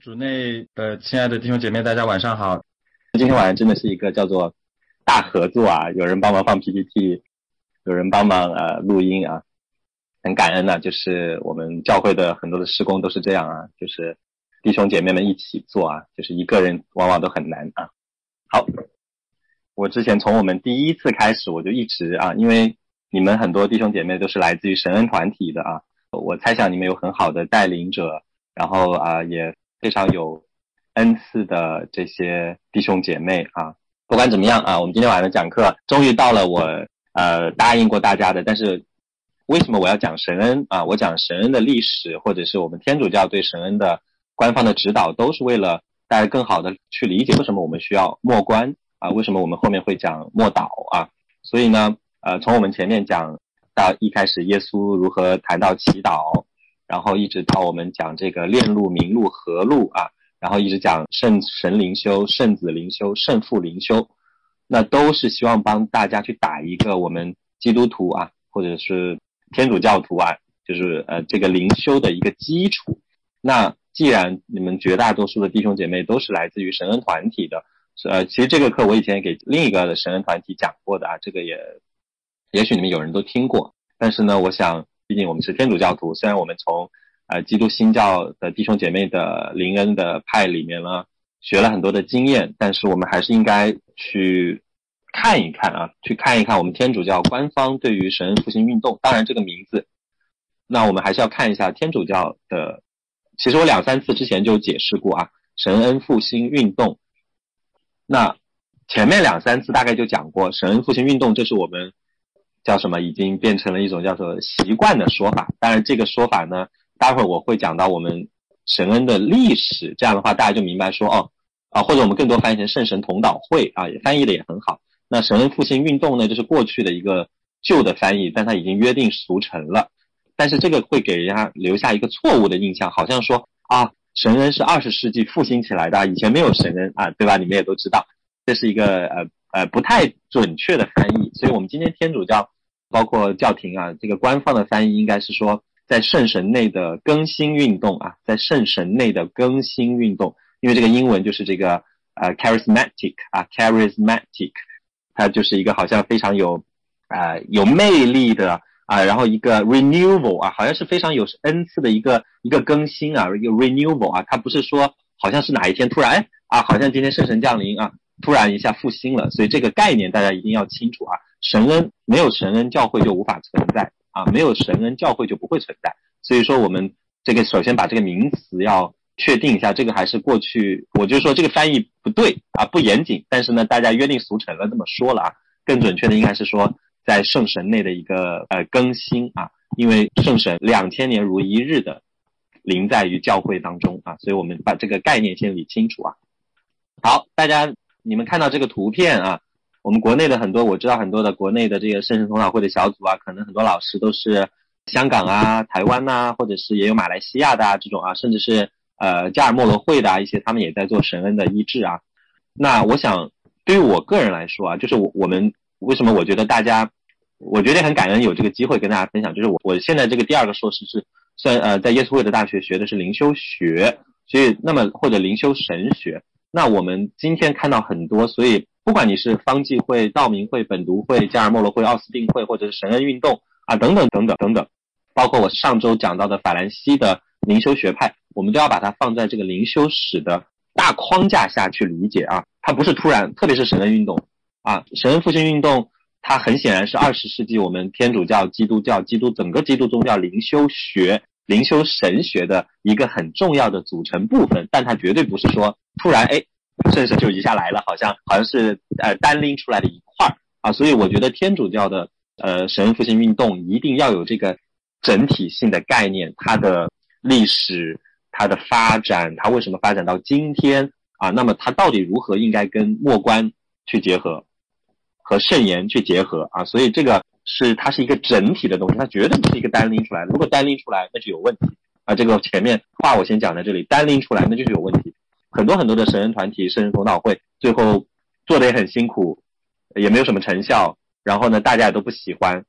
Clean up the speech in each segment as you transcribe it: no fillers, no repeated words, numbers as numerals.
主内的亲爱的弟兄姐妹，大家晚上好。 今天晚上真的是一个叫做大合作啊，有人帮忙放 PPT， 有人帮忙录音啊，很感恩啊，就是我们教会的很多的事工都是这样啊，就是弟兄姐妹们一起做啊，就是一个人往往都很难啊。好，我之前从我们第一次开始我就一直啊，因为你们很多弟兄姐妹都是来自于神恩团体的啊，我猜想你们有很好的带领者，然后也非常有恩赐的这些弟兄姐妹啊。不管怎么样啊，我们今天晚上的讲课终于到了我答应过大家的，但是为什么我要讲神恩啊？我讲神恩的历史，或者是我们天主教对神恩的官方的指导，都是为了大家更好的去理解为什么我们需要默观啊，为什么我们后面会讲默祷啊。所以呢从我们前面讲到一开始耶稣如何谈到祈祷，然后一直到我们讲这个链路、明路、合路啊，然后一直讲圣神灵修、圣子灵修、圣父灵修，那都是希望帮大家去打一个我们基督徒啊，或者是天主教徒啊，就是这个灵修的一个基础。那既然你们绝大多数的弟兄姐妹都是来自于神恩团体的，其实这个课我以前也给另一个的神恩团体讲过的啊，这个也许你们有人都听过，但是呢，我想毕竟我们是天主教徒，虽然我们从基督新教的弟兄姐妹的灵恩的派里面呢学了很多的经验，但是我们还是应该去看一看啊，去看一看我们天主教官方对于神恩复兴运动，当然这个名字，那我们还是要看一下天主教的，其实我2-3次之前就解释过啊，神恩复兴运动。那前面2-3次大概就讲过，神恩复兴运动这是我们叫什么，已经变成了一种叫做习惯的说法。当然这个说法呢，待会儿我会讲到我们神恩的历史，这样的话大家就明白说或者我们更多翻译成圣神同祷会啊，也翻译的也很好。那神恩复兴运动呢，就是过去的一个旧的翻译，但它已经约定俗成了。但是这个会给人家留下一个错误的印象，好像说神恩是20世纪复兴起来的，以前没有神恩啊，对吧？你们也都知道，这是一个不太准确的翻译。所以我们今天天主教包括教廷啊，这个官方的翻译应该是说在圣神内的更新运动啊，在圣神内的更新运动，因为这个英文就是这个charismatic 啊 charismatic， 它就是一个好像非常有魅力的然后一个 renewal 好像是非常有恩赐的一个更新一个 renewal 它不是说好像是哪一天突然好像今天圣神降临突然一下复兴了。所以这个概念大家一定要清楚神恩，没有神恩教会就无法存在没有神恩教会就不会存在。所以说我们这个首先把这个名词要确定一下，这个还是过去我就说这个翻译不对不严谨，但是呢大家约定俗成了这么说了更准确的应该是说在圣神内的一个更新因为圣神2000年如一日的临在于教会当中所以我们把这个概念先理清楚好，大家你们看到这个图片我们国内的很多，我知道很多的国内的这个圣神同祷会的小组可能很多老师都是香港台湾或者是也有马来西亚的这种甚至是加尔默罗会的一些，他们也在做神恩的医治那我想对于我个人来说就是我们为什么我觉得我觉得很感恩有这个机会跟大家分享，就是我现在这个第2个硕士是在耶稣会的大学学的是灵修学，所以那么或者灵修神学。那我们今天看到很多，所以不管你是方济会、道明会、本笃会、加尔默罗会、奥斯定会，或者是神恩运动等等等等等等，包括我上周讲到的法兰西的灵修学派，我们都要把它放在这个灵修史的大框架下去理解它不是突然，特别是神恩运动神恩复兴运动，它很显然是20世纪我们天主教、基督教、整个基督宗教灵修学、灵修神学的一个很重要的组成部分，但它绝对不是说突然圣神就一下来了，好像是单拎出来的一块所以我觉得天主教的神恩复兴运动一定要有这个整体性的概念，它的历史、它的发展，它为什么发展到今天那么它到底如何应该跟默观去结合，和圣言去结合所以这个它是一个整体的东西，它绝对不是一个单拎出来，如果单拎出来那就有问题这个前面话我先讲在这里，单拎出来那就是有问题。很多的神恩团体、圣神同祷会最后做的也很辛苦，也没有什么成效，然后呢大家也都不喜欢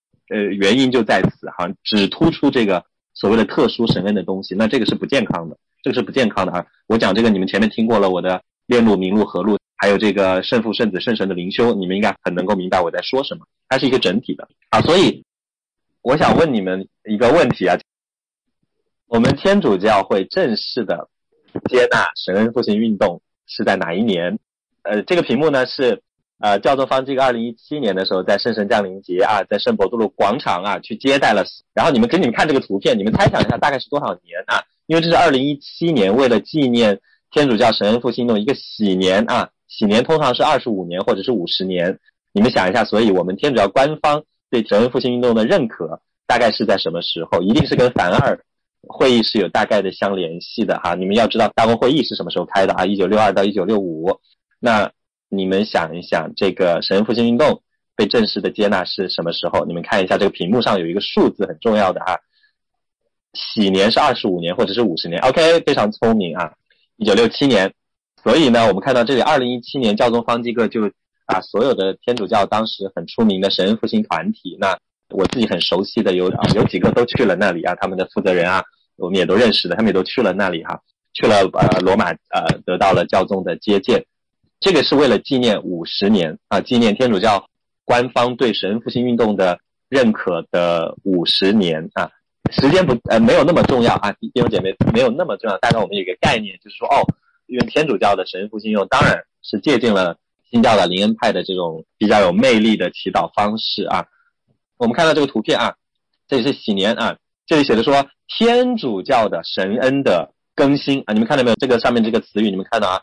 原因就在此只突出这个所谓的特殊神恩的东西，那这个是不健康的这个是不健康的啊。我讲这个你们前面听过了，我的链路、明路、合路，还有这个圣父、圣子、圣神的灵修，你们应该很能够明白我在说什么，它是一个整体的啊。所以我想问你们一个问题啊，我们天主教会正式的接纳神恩复兴运动是在哪一年？这个屏幕呢是教宗方济各2017年的时候，在圣神降临节啊，在圣伯多禄广场啊去接待了。然后给你们看这个图片，你们猜想一下大概是多少年啊？因为这是2017年，为了纪念天主教神恩复兴运动一个喜年啊，喜年通常是25年或者是50年。你们想一下，所以我们天主教官方对神恩复兴运动的认可大概是在什么时候？一定是跟梵二会议是有大概的相联系的哈。你们要知道大公会议是什么时候开的啊？1962到1965。那你们想一想，这个神恩复兴运动被正式的接纳是什么时候？你们看一下这个屏幕上有一个数字很重要的啊，喜年是25年或者是50年。OK， 非常聪明啊，1967年。所以呢，我们看到这里2017年教宗方济各就所有的天主教当时很出名的神恩复兴团体，那我自己很熟悉的有几个都去了那里啊，他们的负责人啊，我们也都认识的，他们也都去了那里哈，去了罗马得到了教宗的接见。这个是为了纪念50年啊，纪念天主教官方对神恩复兴运动的认可的50年啊。时间没有那么重要啊，弟兄姐妹没有那么重要，大概我们有一个概念，就是说因为天主教的神恩复兴运动当然是借鉴了新教的灵恩派的这种比较有魅力的祈祷方式啊。我们看到这个图片啊，这里是喜年啊，这里写的说天主教的神恩的更新啊，你们看到没有？这个上面这个词语你们看到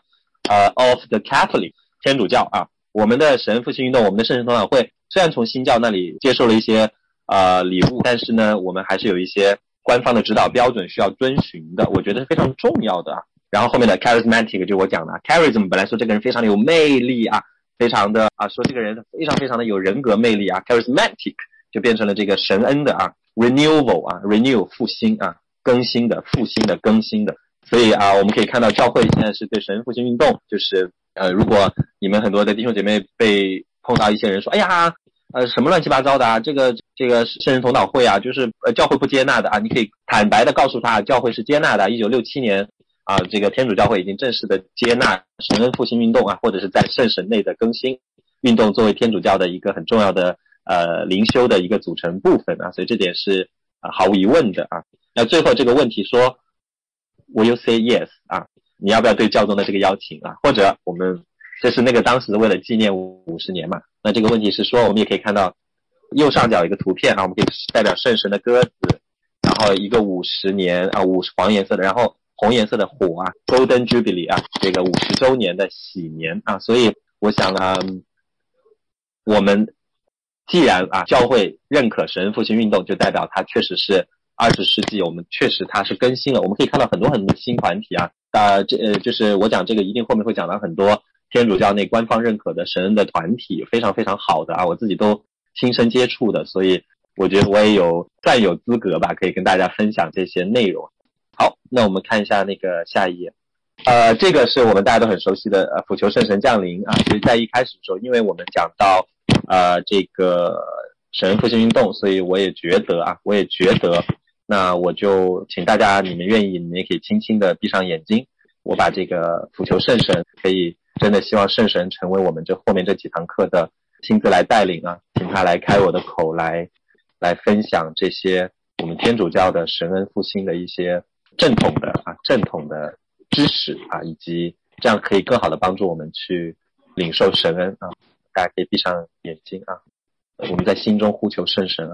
of the Catholic 天主教啊，我们的神恩复兴运动，我们的圣神头脑会虽然从新教那里接受了一些礼物，但是呢，我们还是有一些官方的指导标准需要遵循的，我觉得是非常重要的啊。然后后面的 charismatic 就我讲的 charism 本来说这个人非常的有魅力啊，非常的说这个人非常非常的有人格魅力啊 charismatic 就变成了这个神恩的renewal renew 复兴更新的复兴的更新的。所以我们可以看到教会现在是对神恩复兴运动，就是如果你们很多的弟兄姐妹被碰到一些人说哎呀什么乱七八糟的这个圣人头脑会就是教会不接纳的你可以坦白的告诉他教会是接纳的。1967年这个天主教会已经正式的接纳神恩复兴运动或者是在圣神内的更新运动作为天主教的一个很重要的灵修的一个组成部分所以这点是毫无疑问的那最后这个问题说 Will you say yes 你要不要对教宗的这个邀请或者我们这是那个当时为了纪念50年嘛，那这个问题是说我们也可以看到右上角一个图片我们可以代表圣神的鸽子，然后一个50年50黄颜色的，然后红颜色的火Golden Jubilee 这个50周年的喜年所以我想我们既然教会认可神恩复兴运动，就代表它确实是20世纪我们确实它是更新了。我们可以看到很多很多新团体就是我讲这个一定后面会讲到很多天主教内官方认可的神恩的团体，非常非常好的我自己都亲身接触的，所以我觉得我也算有资格吧，可以跟大家分享这些内容。好，那我们看一下那个下一页。这个是我们大家都很熟悉的辅求圣神降临其实在一开始的时候，因为我们讲到这个神恩复兴运动，所以我也觉得那我就请大家，你们愿意你们也可以轻轻的闭上眼睛，我把这个辅求圣神，可以真的希望圣神成为我们后面这几堂课的亲自来带领请他来开我的口，来分享这些我们天主教的神恩复兴的一些正统的知识以及这样可以更好的帮助我们去领受神恩大家可以闭上眼睛我们在心中呼求圣神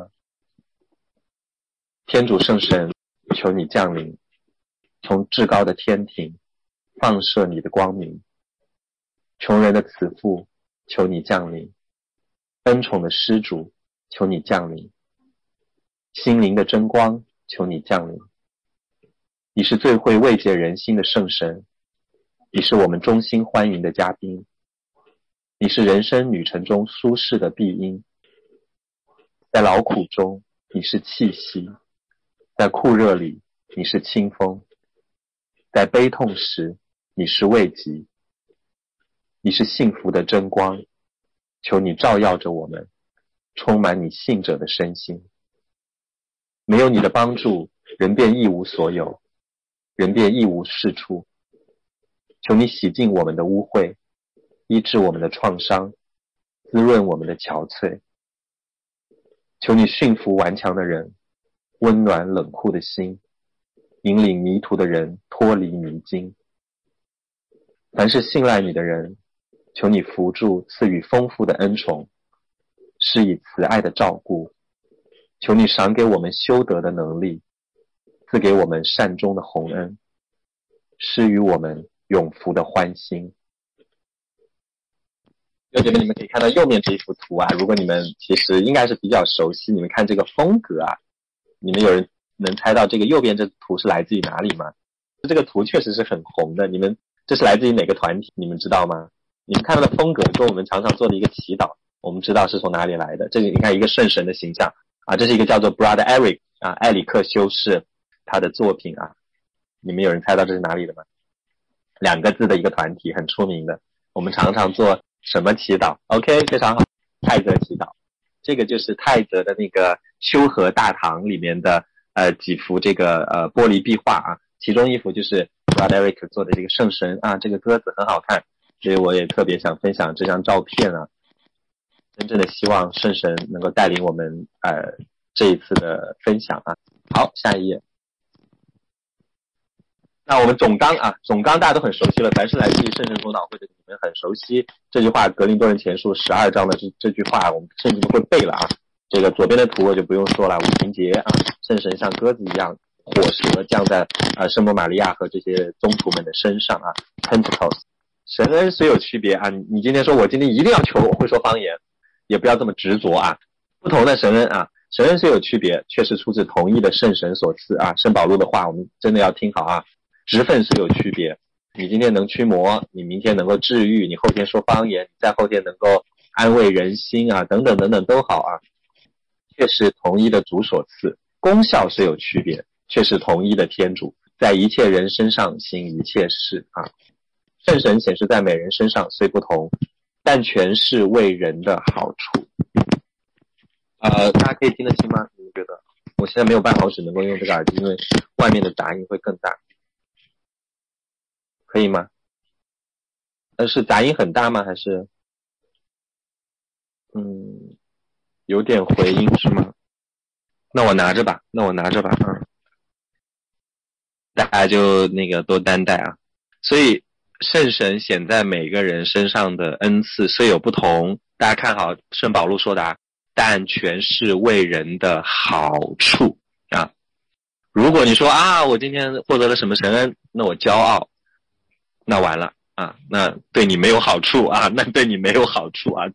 天主圣神，求你降临，从至高的天庭放射你的光明。穷人的慈父，求你降临，恩宠的施主，求你降临，心灵的真光，求你降临。你是最会慰藉人心的圣神，你是我们衷心欢迎的嘉宾，你是人生旅程中舒适的庇荫。在劳苦中，你是气息，在酷热里，你是清风，在悲痛时，你是慰藉，你是幸福的真光，求你照耀着我们，充满你信者的身心。没有你的帮助，人便一无所有， 人便一无是处。求你洗净我们的污秽，医治我们的创伤，滋润我们的憔悴。求你驯服顽强的人，温暖冷酷的心，引领迷途的人脱离迷津。凡是信赖你的人，求你扶助，赐予丰富的恩宠，施以慈爱的照顾。求你赏给我们修德的能力，赐给我们善终的洪恩，施予我们永福的欢心。弟兄姐妹，你们可以看到右面这一幅图啊，如果你们其实应该是比较熟悉，你们看这个风格啊，你们有人能猜到这个右边这图是来自于哪里吗？这个图确实是很红的，你们这是来自于哪个团体，你们知道吗？你们看到的风格跟我们常常做的一个祈祷，我们知道是从哪里来的。这里你看一个圣神的形象啊，这是一个叫做 Brother Eric 啊，埃里克修士他的作品啊，你们有人猜到这是哪里的吗？2个字的一个团体，很出名的，我们常常做什么祈祷 ？OK， 非常好，泰泽祈祷。这个就是泰泽的那个修和大堂里面的几幅这个玻璃壁画啊，其中一幅就是 Brother Eric 做的这个圣神啊，这个鸽子很好看，所以我也特别想分享这张照片啊，真正的希望圣神能够带领我们这一次的分享啊。好，下一页。那我们总纲大家都很熟悉了，凡是来自于圣神头脑会的你们很熟悉这句话，格林多人前书12章的这句话我们甚至都会背了啊。这个左边的图我就不用说了，五旬节啊，圣神像鸽子一样，火蛇降在圣母玛利亚和这些宗徒们的身上啊 Pentecost。 神恩虽有区别啊，你今天说我今天一定要求我会说方言，也不要这么执着啊。不同的神恩啊，神恩虽有区别，却是出自同一的圣神所赐啊。圣保禄的话我们真的要听好啊。职分虽有区别，你今天能驱魔，你明天能够治愈，你后天说方言，你再后天能够安慰人心啊，等等等等都好啊，却是同一的主所赐。功效虽有区别，却是同一的天主，在一切人身上行一切事啊。圣神显示在每人身上虽不同，但全是为人的好处。大家可以听得清吗？你们觉得？我现在没有办法，我只能够用这个耳机，因为外面的杂音会更大。可以吗？是杂音很大吗？还是有点回音是吗？那我拿着吧啊，大家就那个多担待啊。所以圣神显在每个人身上的恩赐虽有不同，大家看好圣保禄说的啊，但全是为人的好处啊。如果你说啊，我今天获得了什么神恩，那我骄傲，那完了啊，那对你没有好处啊，对你没有好处啊。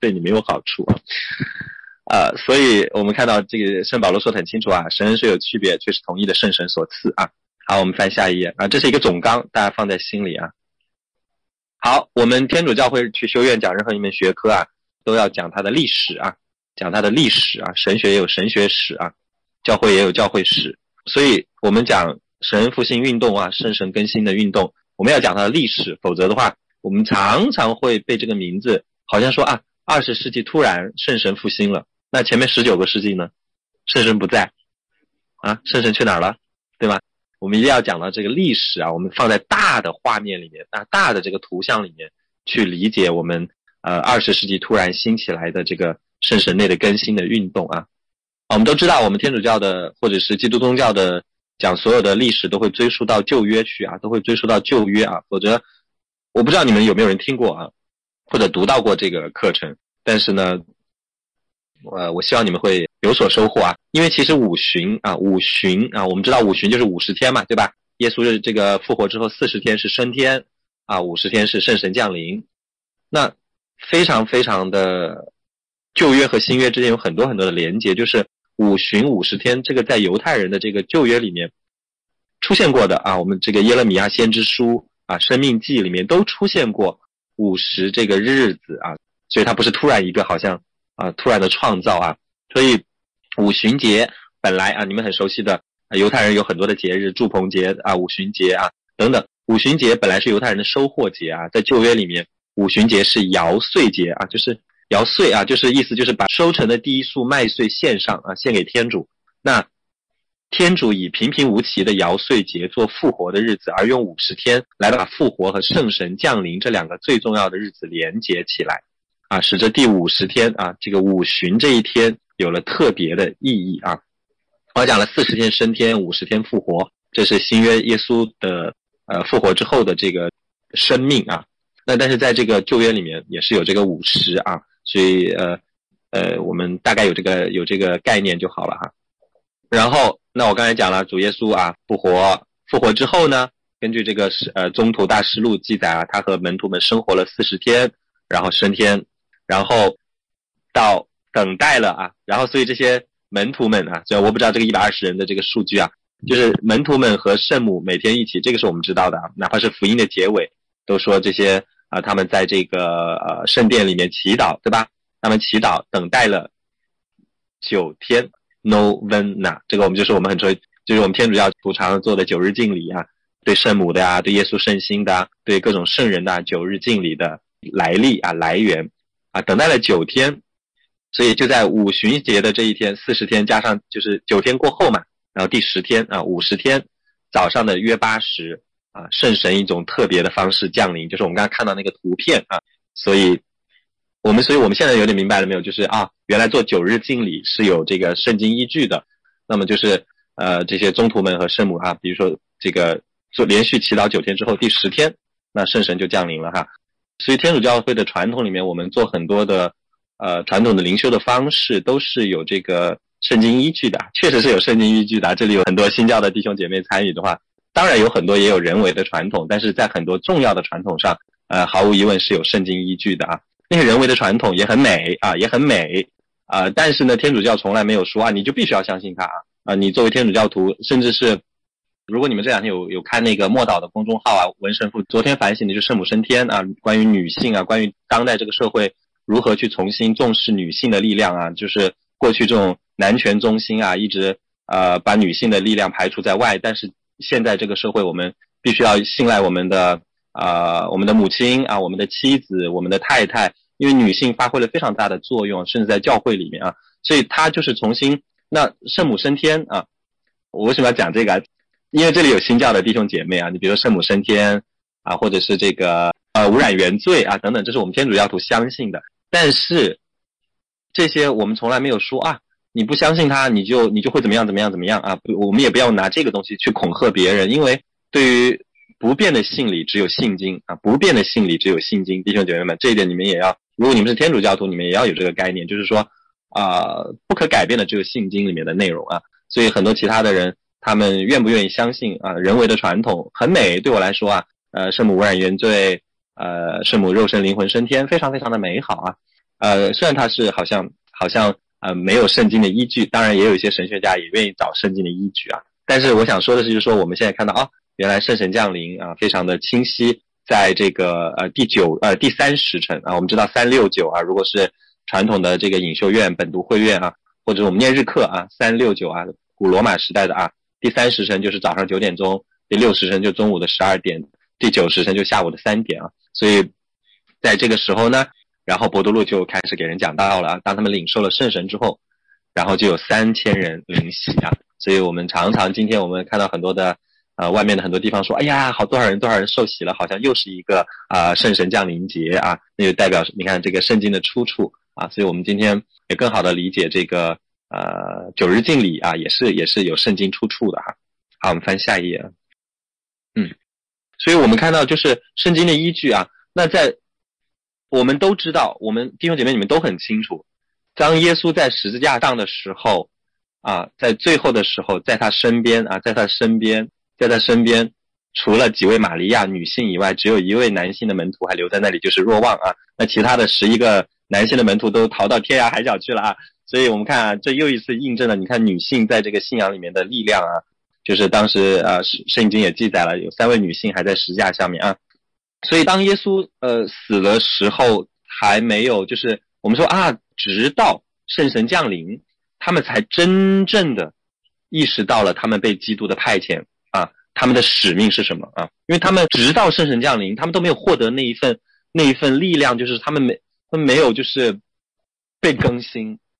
所以我们看到这个圣保罗说得很清楚啊，神恩虽有区别，却是同一的圣神所赐啊。好，我们翻下一页啊，这是一个总纲，大家放在心里啊。好，我们天主教会去修院讲任何一门学科啊，都要讲它的历史啊，神学也有神学史啊，教会也有教会史，所以我们讲神恩复兴运动啊，圣神更新的运动，我们要讲它的历史，否则的话我们常常会被这个名字好像说啊，20世纪突然圣神复兴了，那前面19个世纪呢，圣神不在啊，圣神去哪儿了，对吧？我们一定要讲到这个历史啊，我们放在大的画面里面啊，大的这个图像里面去理解我们20世纪突然兴起来的这个圣神内的更新的运动啊。我们都知道我们天主教的或者是基督宗教的讲所有的历史都会追溯到旧约去啊，否则我不知道你们有没有人听过啊，或者读到过这个课程，但是呢我希望你们会有所收获啊。因为其实五旬啊，我们知道五旬就是50天嘛，对吧？耶稣这个复活之后40天是升天啊，50天是圣神降临。那非常非常的旧约和新约之间有很多很多的连结，就是五旬50天这个在犹太人的这个旧约里面出现过的啊，我们这个耶勒米亚先知书啊，生命记里面都出现过50这个日子啊，所以它不是突然一个好像突然的创造啊。所以五旬节本来啊，你们很熟悉的犹太人有很多的节日，祝棚节啊，五旬节啊等等。五旬节本来是犹太人的收获节啊，在旧约里面五旬节是摇岁节啊，就是摇岁啊，就是意思就是把收成的第一束麦穗献上啊，献给天主。那天主以平平无奇的摇岁节做复活的日子，而用50天来把复活和圣神降临这两个最重要的日子连结起来啊，使这第50天啊，这个五旬这一天有了特别的意义啊。我讲了40天升天，50天复活，这是新约耶稣的复活之后的这个生命啊。那但是在这个旧约里面也是有这个50啊，所以我们大概有这个概念就好了哈。然后那我刚才讲了主耶稣啊复活之后呢，根据这个宗徒大事录记载啊，他和门徒们生活了40天，然后升天，然后到等待了啊，然后所以这些门徒们啊，虽然我不知道这个120人的这个数据啊，就是门徒们和圣母每天一起，这个是我们知道的啊，哪怕是福音的结尾都说这些啊，他们在这个圣殿里面祈祷，对吧？他们祈祷等待了9天 novena， 这个我们就是我们就是我们天主教徒常做的9日敬礼啊，对圣母的啊，对耶稣圣心的啊，对各种圣人的啊9日敬礼的来历啊来源啊，等待了9天，所以就在五旬节的这一天40天加上就是9天过后嘛，然后第10天啊50天早上的约8时啊，圣神一种特别的方式降临，就是我们刚刚看到那个图片啊，所以我们现在有点明白了没有？就是啊，原来做9日敬礼是有这个圣经依据的。那么就是这些宗徒们和圣母啊，比如说这个做连续祈祷9天之后，第10天，那圣神就降临了哈。所以天主教会的传统里面，我们做很多的传统的灵修的方式都是有这个圣经依据的，确实是有圣经依据的。这里有很多新教的弟兄姐妹参与的话，当然有很多也有人为的传统，但是在很多重要的传统上毫无疑问是有圣经依据的啊。那些人为的传统也很美啊，也很美但是呢天主教从来没有说啊你就必须要相信它啊，你作为天主教徒，甚至是如果你们这两天有看那个默祷的公众号啊，文神父昨天反省的就是圣母升天啊，关于女性啊，关于当代这个社会如何去重新重视女性的力量啊，就是过去这种男权中心啊，一直把女性的力量排除在外，但是现在这个社会我们必须要信赖我们的母亲啊，我们的妻子，我们的太太，因为女性发挥了非常大的作用，甚至在教会里面啊，所以她就是重新那圣母升天啊，我为什么要讲这个啊？因为这里有新教的弟兄姐妹啊，你比如说圣母升天啊，或者是这个无染原罪啊等等，这是我们天主教徒相信的，但是这些我们从来没有说啊，你不相信他，你就会怎么样啊？我们也不要拿这个东西去恐吓别人，因为对于不变的信理只有信经啊，不变的信理只有信经，弟兄姐妹们，这一点你们也要，如果你们是天主教徒，你们也要有这个概念，就是说不可改变的只有信经里面的内容啊，所以很多其他的人他们愿不愿意相信啊？人为的传统很美，对我来说啊，圣母无染原罪，圣母肉身灵魂升天，非常非常的美好啊。虽然它是好像没有圣经的依据，当然也有一些神学家也愿意找圣经的依据啊。但是我想说的是，就是说我们现在看到原来圣神降临啊，非常的清晰，在这个第3时辰啊，我们知道369啊，如果是传统的这个隐修院、本笃会院啊，或者我们念日课啊，369啊，古罗马时代的啊，第3时辰就是早上9点钟，第6时辰就中午的12点，第9时辰就下午的3点啊。所以在这个时候呢，然后伯多禄就开始给人讲道了啊。当他们领受了圣神之后，然后就有3000人领洗啊。所以我们常常今天我们看到很多的外面的很多地方说，哎呀，多少人受洗了，好像又是一个圣神降临节啊，那就代表你看这个圣经的出处啊。所以我们今天也更好的理解这个9日敬礼啊，也是有圣经出处的哈。好，我们翻下一页。所以我们看到就是圣经的依据啊。那在我们都知道，我们弟兄姐妹你们都很清楚，当耶稣在十字架上的时候啊，在最后的时候，在他身边，除了几位玛利亚女性以外，只有一位男性的门徒还留在那里，就是若望啊。那其他的11个男性的门徒都逃到天涯海角去了啊。所以我们看啊，这又一次印证了，你看女性在这个信仰里面的力量啊。就是当时圣经也记载了，有3位女性还在十字架下面啊。所以当耶稣死的时候，还没有，就是我们说啊，直到圣神降临，他们才真正的意识到了他们被基督的派遣啊，他们的使命是什么啊？因为他们直到圣神降临，他们都没有获得那一份力量，就是他们没有就是被更新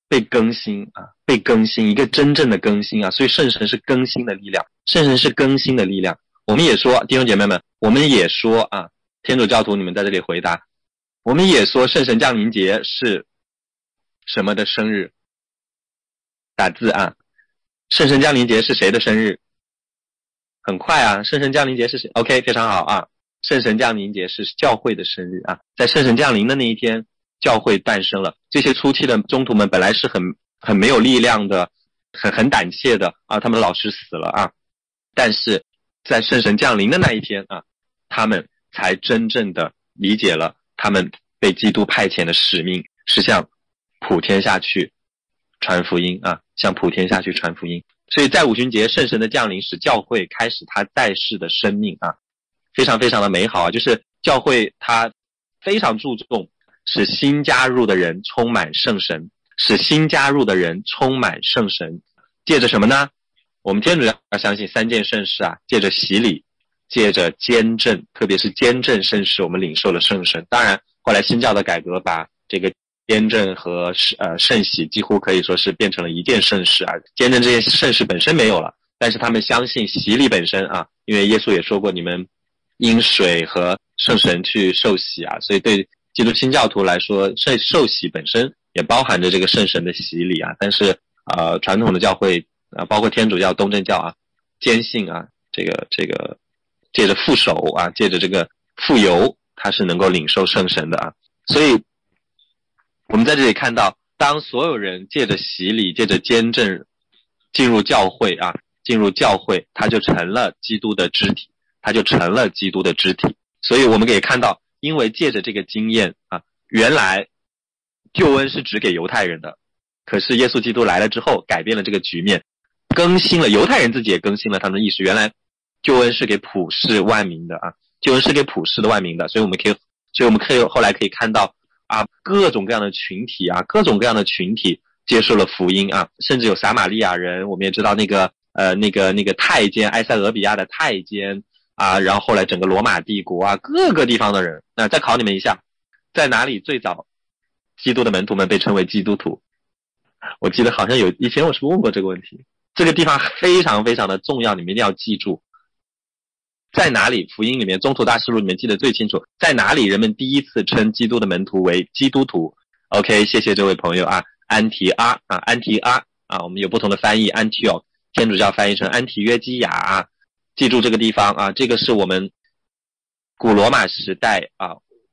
被更新啊，被更新，一个真正的更新啊，所以圣神是更新的力量，圣神是更新的力量。我们也说，弟兄姐妹们，我们也说啊，天主教徒你们在这里回答，我们也说圣神降临节是什么的生日？打字啊，圣神降临节是谁的生日？很快啊，圣神降临节是谁 ？OK， 非常好啊，圣神降临节是教会的生日啊，在圣神降临的那一天，教会诞生了。这些初期的宗徒们本来是很没有力量的，很胆怯的啊，他们的老师死了啊，但是在圣神降临的那一天啊，他们才真正的理解了他们被基督派遣的使命是向普天下去传福音啊，向普天下去传福音。所以在五旬节圣神的降临使教会开始他在世的生命啊，非常非常的美好啊，就是教会他非常注重使新加入的人充满圣神，使新加入的人充满圣神，借着什么呢？我们天主教相信三件圣事啊，借着洗礼，借着坚振，特别是坚振圣事，我们领受了圣神。当然后来新教的改革把这个坚振和圣洗几乎可以说是变成了一件圣事啊，坚振这件圣事本身没有了，但是他们相信洗礼本身啊，因为耶稣也说过你们因水和圣神去受洗啊，所以对基督新教徒来说，受洗本身也包含着这个圣神的洗礼啊。但是传统的教会包括天主教、东正教啊，坚信啊，这个借着复手啊，借着这个复油，它是能够领受圣神的啊。所以我们在这里看到，当所有人借着洗礼，借着坚振进入教会啊，进入教会，他就成了基督的肢体，他就成了基督的肢体。所以我们可以看到，因为借着这个经验啊，原来救恩是只给犹太人的，可是耶稣基督来了之后，改变了这个局面，更新了犹太人自己也更新了他们的意识，原来救恩是给普世万民的啊，救恩是给普世的万民的。所以我们可以后来可以看到啊，各种各样的群体啊，各种各样的群体接受了福音啊，甚至有撒玛利亚人，我们也知道那个太监埃塞俄比亚的太监啊，然后后来整个罗马帝国啊，各个地方的人。那再考你们一下，在哪里最早基督的门徒们被称为基督徒？我记得好像以前我是不是问过这个问题？这个地方非常非常的重要，你们一定要记住。在哪里？福音里面，宗徒大事录里面记得最清楚，在哪里人们第一次称基督的门徒为基督徒 ？OK， 谢谢这位朋友啊，安提阿啊，我们有不同的翻译，安提奥，天主教翻译成安提约基亚啊，记住这个地方啊，这个是我们古罗马时代啊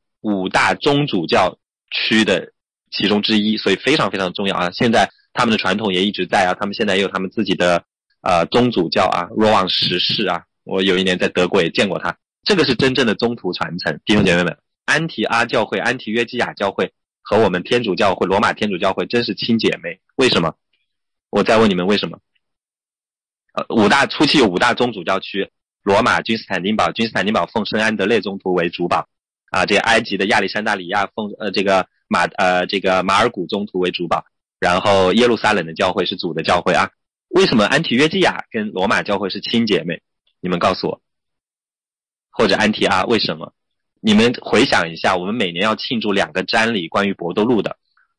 5大宗主教区的其中之一，所以非常非常重要啊。现在他们的传统也一直在啊，他们现在也有他们自己的宗主教啊，若望十世啊。我有一年在德国也见过他，这个是真正的宗徒传承。弟兄姐妹们，安提阿教会、安提约基亚教会和我们天主教会、罗马天主教会真是亲姐妹。为什么？我再问你们为什么？初期有5大宗主教区，罗马、君士坦丁堡奉圣安德烈宗徒为主保啊，这个埃及的亚历山大里亚奉这个马尔古宗徒为主保，然后耶路撒冷的教会是主的教会啊。为什么安提约基亚跟罗马教会是亲姐妹？你们告诉我，或者安提阿为什么？你们回想一下，我们每年要庆祝2个瞻礼，关于伯多禄的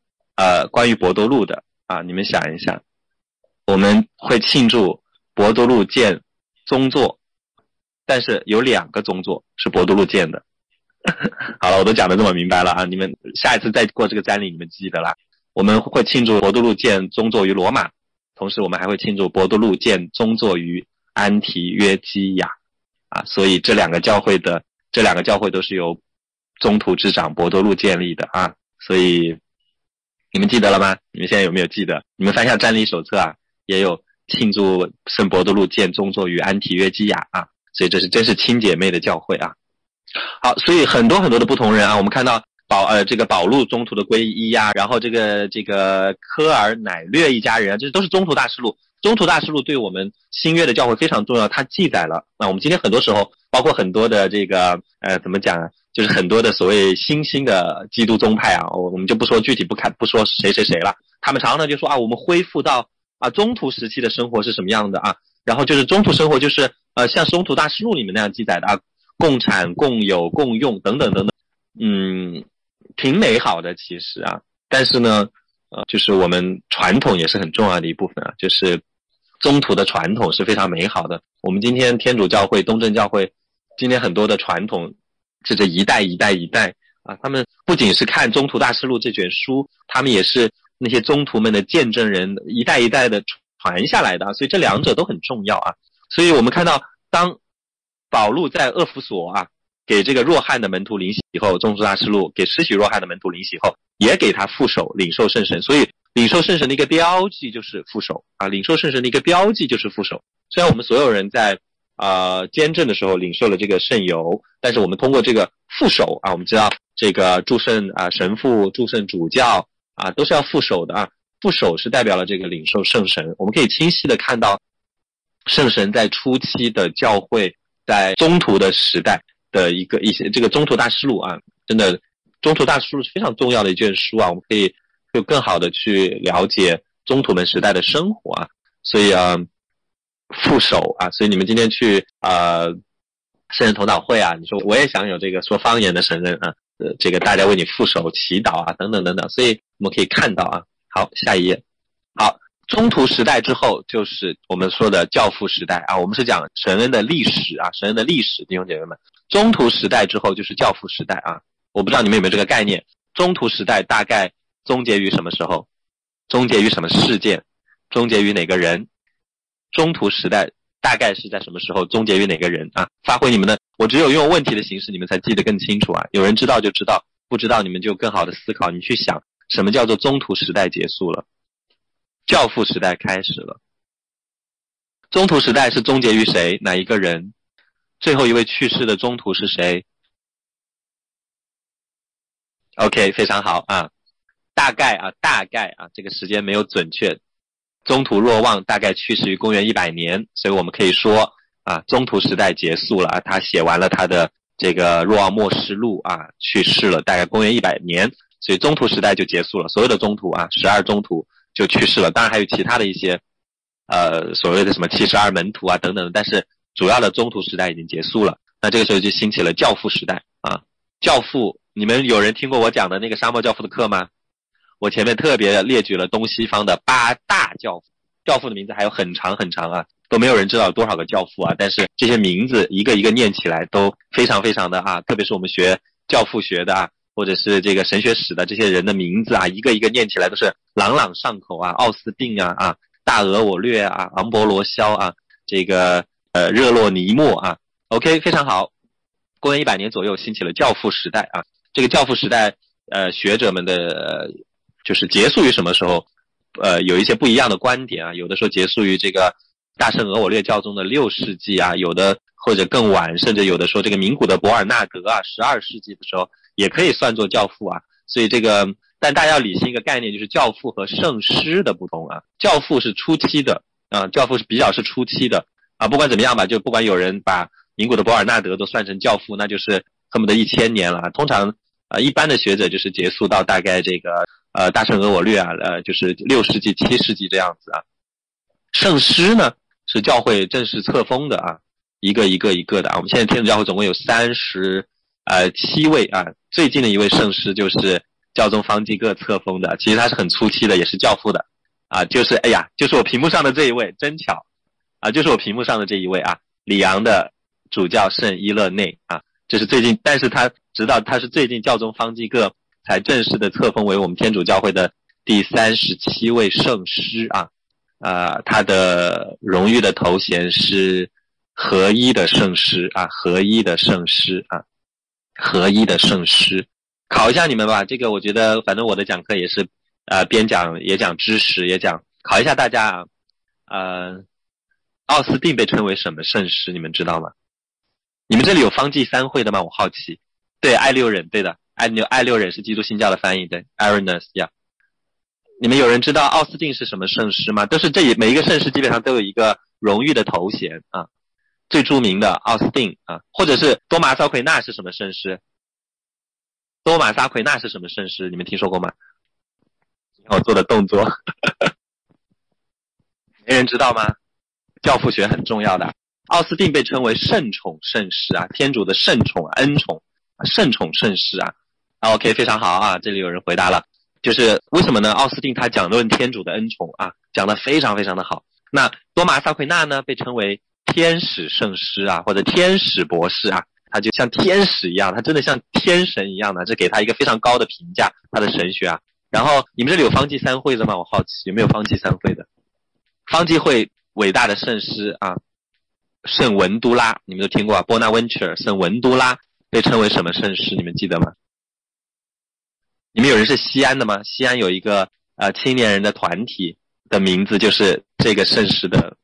啊，你们想一下，我们会庆祝伯多禄建宗座，但是有2个宗座是伯多禄建的。好了，我都讲得这么明白了啊，你们下一次再过这个瞻礼，你们记得啦。我们会庆祝伯多禄建宗座于罗马，同时我们还会庆祝伯多禄建宗座于安提约基亚啊，所以这两个教会都是由宗徒之长伯多禄建立的啊，所以你们记得了吗？你们现在有没有记得？你们翻下瞻礼手册啊，也有庆祝圣伯多禄建宗座于安提约基亚啊，所以这是真是亲姐妹的教会啊。好，所以很多很多的不同人啊，我们看到保禄宗徒的皈依啊，然后这个科尔乃略一家人啊，这都是宗徒大事录。宗徒大事录对我们新约的教会非常重要，它记载了我们今天很多时候包括很多的这个怎么讲啊，就是很多的所谓新兴的基督宗派啊，我们就不说具体不说谁了，他们常常就说啊，我们恢复到宗徒时期的生活是什么样的啊，然后就是宗徒生活就是像宗徒大事录里面那样记载的啊，共产共有共用等等等等，挺美好的其实啊，但是呢就是我们传统也是很重要的一部分啊，就是宗徒的传统是非常美好的。我们今天天主教会、东正教会，今天很多的传统是这一代一代一代啊，他们不仅是看《宗徒大事录》这卷书，他们也是那些宗徒们的见证人，一代一代的传下来的啊，所以这两者都很重要啊。所以我们看到，当保禄在厄弗所啊，给这个若翰的门徒领洗以后，《宗徒大事录》给施洗若翰的门徒领洗后，也给他副手领受圣神，所以领受圣神的一个标记就是副手啊，领受圣神的一个标记就是副手。虽然我们所有人在监证的时候领受了这个圣油，但是我们通过这个副手啊，我们知道这个祝圣神父、祝圣主教啊，都是要副手的啊。副手是代表了这个领受圣神，我们可以清晰的看到圣神在初期的教会，在宗徒的时代的一些这个宗徒大事录啊，真的宗徒大事录是非常重要的一卷书啊，我们可以更好的去了解宗徒们时代的生活啊。所以副手啊，所以你们今天去圣人头祷会啊，你说我也想有这个说方言的神人啊，这个大家为你副手祈祷啊，等等等等，所以我们可以看到啊。好，下一页。好，宗徒时代之后就是我们说的教父时代啊，我们是讲神恩的历史啊，神恩的历史，弟兄姐妹们。宗徒时代之后就是教父时代啊，我不知道你们有没有这个概念。宗徒时代大概终结于什么时候？终结于什么事件？终结于哪个人？宗徒时代大概是在什么时候终结于哪个人啊？发挥你们的，我只有用问题的形式，你们才记得更清楚啊。有人知道就知道，不知道你们就更好的思考，你去想什么叫做宗徒时代结束了，教父时代开始了。宗徒时代是终结于谁？哪一个人？最后一位去世的宗徒是谁？ OK， 非常好啊。大概这个时间没有准确。宗徒若望大概去世于公元100年，所以我们可以说啊，宗徒时代结束了啊，他写完了他的这个若望默示录啊，去世了，大概公元100年，所以宗徒时代就结束了，所有的宗徒啊，12宗徒就去世了，当然还有其他的一些所谓的什么72门徒啊等等，但是主要的宗徒时代已经结束了。那这个时候就兴起了教父时代啊。教父，你们有人听过我讲的那个沙漠教父的课吗？我前面特别列举了东西方的8大教父，教父的名字还有很长很长啊，都没有人知道有多少个教父啊，但是这些名字一个一个念起来都非常非常的啊，特别是我们学教父学的啊，或者是这个神学史的这些人的名字啊，一个一个念起来都是朗朗上口啊，奥斯定啊，大俄我略啊，昂博罗肖啊，这个热洛尼莫啊 ，OK， 非常好。公元100年左右兴起了教父时代啊，这个教父时代学者们的就是结束于什么时候？有一些不一样的观点啊，有的说结束于这个大圣俄我略教宗的6世纪啊，有的或者更晚，甚至有的说这个名古的伯尔纳德啊，12世纪的时候也可以算作教父啊。所以这个，但大家要理清一个概念，就是教父和圣师的不同啊。教父是初期的啊，教父是比较是初期的啊。不管怎么样吧，就不管有人把名古的伯尔纳德都算成教父，那就是恨不得1000年了。通常一般的学者就是结束到大概这个大圣俄我略啊，就是6世纪、7世纪这样子啊。圣师呢是教会正式册封的啊，一个一个的啊。我们现在天主教会总共有37位啊，最近的一位圣师就是教宗方济各册封的，其实他是很初期的，也是教父的啊，就是就是我屏幕上的这一位，真巧啊，就是我屏幕上的这一位啊，里昂的主教圣伊勒内啊，这是最近，但是他直到他是最近教宗方济各才正式的册封为我们天主教会的第37位圣师啊。他的荣誉的头衔是合一的圣师啊，合一的圣师啊，合一的圣师。考一下你们吧，这个我觉得反正我的讲课也是边讲也讲知识也讲，考一下大家啊。奥斯定被称为什么圣师，你们知道吗？你们这里有方济3会的吗？我好奇。对，爱六忍，对的，爱六忍是基督新教的翻译，对 ，Irenaeus 呀。你们有人知道奥斯定是什么圣师吗？都是每一个圣师基本上都有一个荣誉的头衔啊。最著名的奥斯定啊，或者是多马撒奎纳是什么圣师？多马撒奎纳是什么圣师？你们听说过吗？我做的动作，没人知道吗？教父学很重要的。奥斯定被称为圣宠圣师啊，天主的圣宠恩宠，圣宠圣师啊。OK， 非常好啊，这里有人回答了。 就是为什么呢？奥斯定他讲论天主的恩宠啊，讲得非常非常的好。那多玛萨奎纳呢，被称为天使圣师啊，或者天使博士啊，他就像天使一样，他真的像天神一样的，这给他一个非常高的评价，他的神学啊。然后你们这里有方济三会的吗？我好奇有没有方济三会的？方济会伟大的圣师啊，圣文都拉，你们都听过啊 ，Bonaventure 圣文都拉被称为什么圣师？你们记得吗？你们有人是西安的吗？西安有一个青年人的团体的名字就是这个圣师的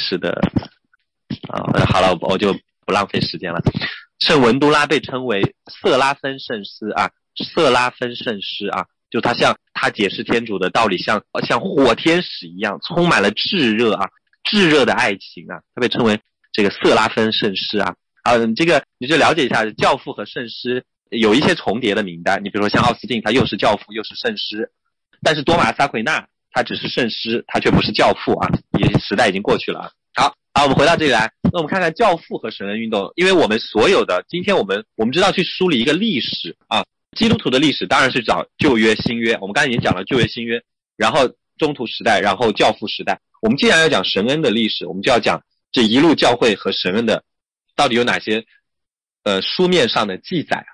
好了，我就不浪费时间了。圣文都拉被称为色拉芬圣师啊，色拉芬圣师啊，就他像他解释天主的道理像火天使一样，充满了炙热的爱情啊，他被称为这个色拉芬圣师啊。这个你就了解一下教父和圣师有一些重叠的名单，你比如说像奥斯定，他又是教父又是圣师，但是多玛萨奎纳他只是圣师，他却不是教父啊，时代已经过去了啊。好，我们回到这里来，那我们看看教父和神恩运动，因为我们所有的今天我们知道去梳理一个历史啊，基督徒的历史当然是找旧约新约，我们刚才已经讲了旧约新约，然后中途时代，然后教父时代。我们既然要讲神恩的历史，我们就要讲这一路教会和神恩的到底有哪些书面上的记载。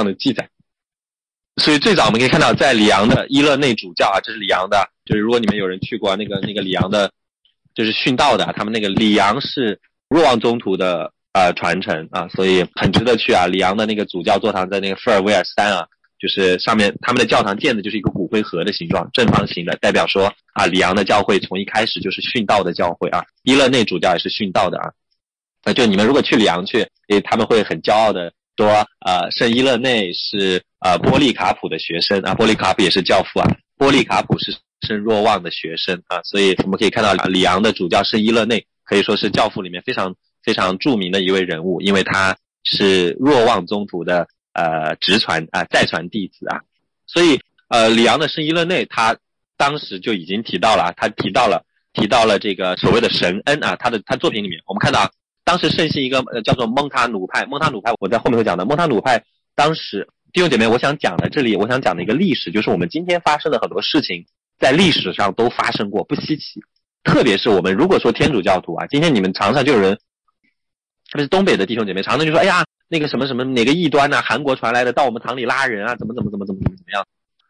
所以最早我们可以看到在里昂的伊勒内主教啊，这是里昂的，就是如果你们有人去过那个里昂的就是殉道的，他们那个里昂是若望宗徒的传承啊，所以很值得去啊。里昂的那个主教座堂在那个费尔维尔山啊，就是上面他们的教堂建的就是一个骨灰盒的形状，正方形的，代表说啊里昂的教会从一开始就是殉道的教会啊，伊勒内主教也是殉道的啊。就你们如果去里昂去，他们会很骄傲的说圣伊勒内是波利卡普的学生啊，波利卡普也是教父啊，波利卡普是圣若望的学生啊，所以我们可以看到里昂的主教圣伊勒内可以说是教父里面非常非常著名的一位人物，因为他是若望宗徒的直传再传弟子啊，所以里昂的圣伊勒内他当时就已经提到了，他提到了这个所谓的神恩啊，他作品里面我们看到当时盛行一个叫做蒙塔努派我在后面会讲的。蒙塔努派当时弟兄姐妹，我想讲的一个历史，就是我们今天发生的很多事情在历史上都发生过，不稀奇。特别是我们如果说天主教徒啊，今天你们常常就有人，特别是东北的弟兄姐妹，常常就说哎呀那个什么什么哪个异端啊，韩国传来的到我们堂里拉人啊，怎么样。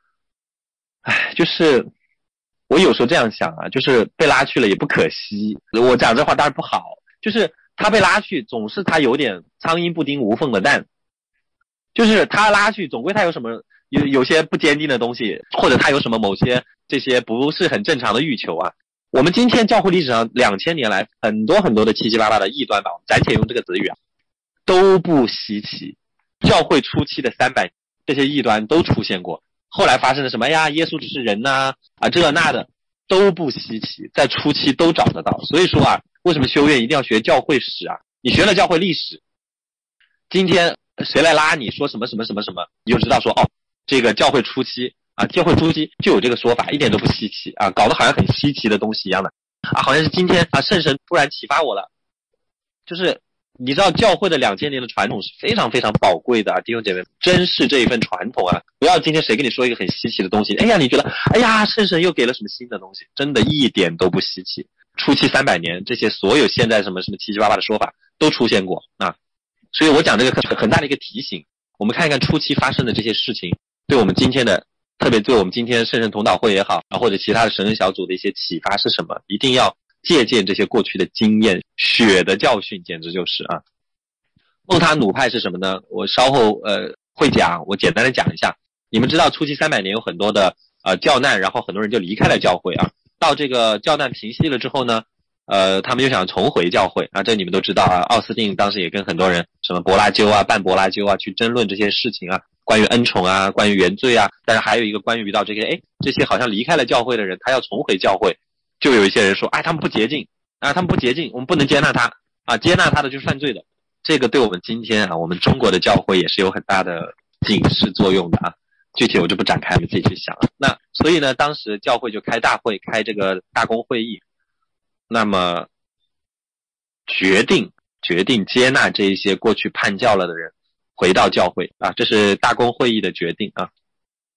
就是我有时候这样想啊，就是被拉去了也不可惜，我讲这话当然不好，就是他被拉去总是他有点苍蝇不叮无缝的蛋，就是他拉去总归他有什么有些不坚定的东西，或者他有什么某些这些不是很正常的欲求啊。我们今天教会历史上2000年来很多很多的七七八八的异端吧，暂且用这个词语啊，都不稀奇。教会初期的300年这些异端都出现过，后来发生了什么呀，耶稣只是人呐这那的都不稀奇，在初期都找得到。所以说啊，为什么修院一定要学教会史啊？你学了教会历史，今天谁来拉你说什么什么什么什么，你就知道说这个教会初期教会初期就有这个说法，一点都不稀奇啊，搞得好像很稀奇的东西一样的好像是今天圣神突然启发我了。就是你知道教会的2000年的传统是非常非常宝贵的弟兄姐妹，珍视这一份传统啊！不要今天谁跟你说一个很稀奇的东西，你觉得圣神又给了什么新的东西，真的一点都不稀奇。初期300年这些所有现在什么七七八八的说法都出现过啊，所以我讲这个很大的一个提醒，我们看一看初期发生的这些事情对我们今天的，特别对我们今天圣神同祷会也好或者其他的神恩小组的一些启发是什么，一定要借鉴这些过去的经验，血的教训简直就是啊。蒙塔努派是什么呢？我稍后会讲，我简单的讲一下。你们知道初期300年有很多的教难，然后很多人就离开了教会啊。到这个教难平息了之后呢，他们就想重回教会啊，这你们都知道啊。奥斯定当时也跟很多人什么柏拉纠啊、半柏拉纠啊去争论这些事情啊，关于恩宠啊，关于原罪啊。但是还有一个关于到这个这些好像离开了教会的人，他要重回教会，就有一些人说他们不洁净我们不能接纳他接纳他的就是犯罪的。这个对我们今天我们中国的教会也是有很大的警示作用的啊。具体我就不展开，你们自己去想。那所以呢，当时教会就开大会，开这个大公会议，那么决定接纳这一些过去叛教了的人回到教会啊，这是大公会议的决定啊。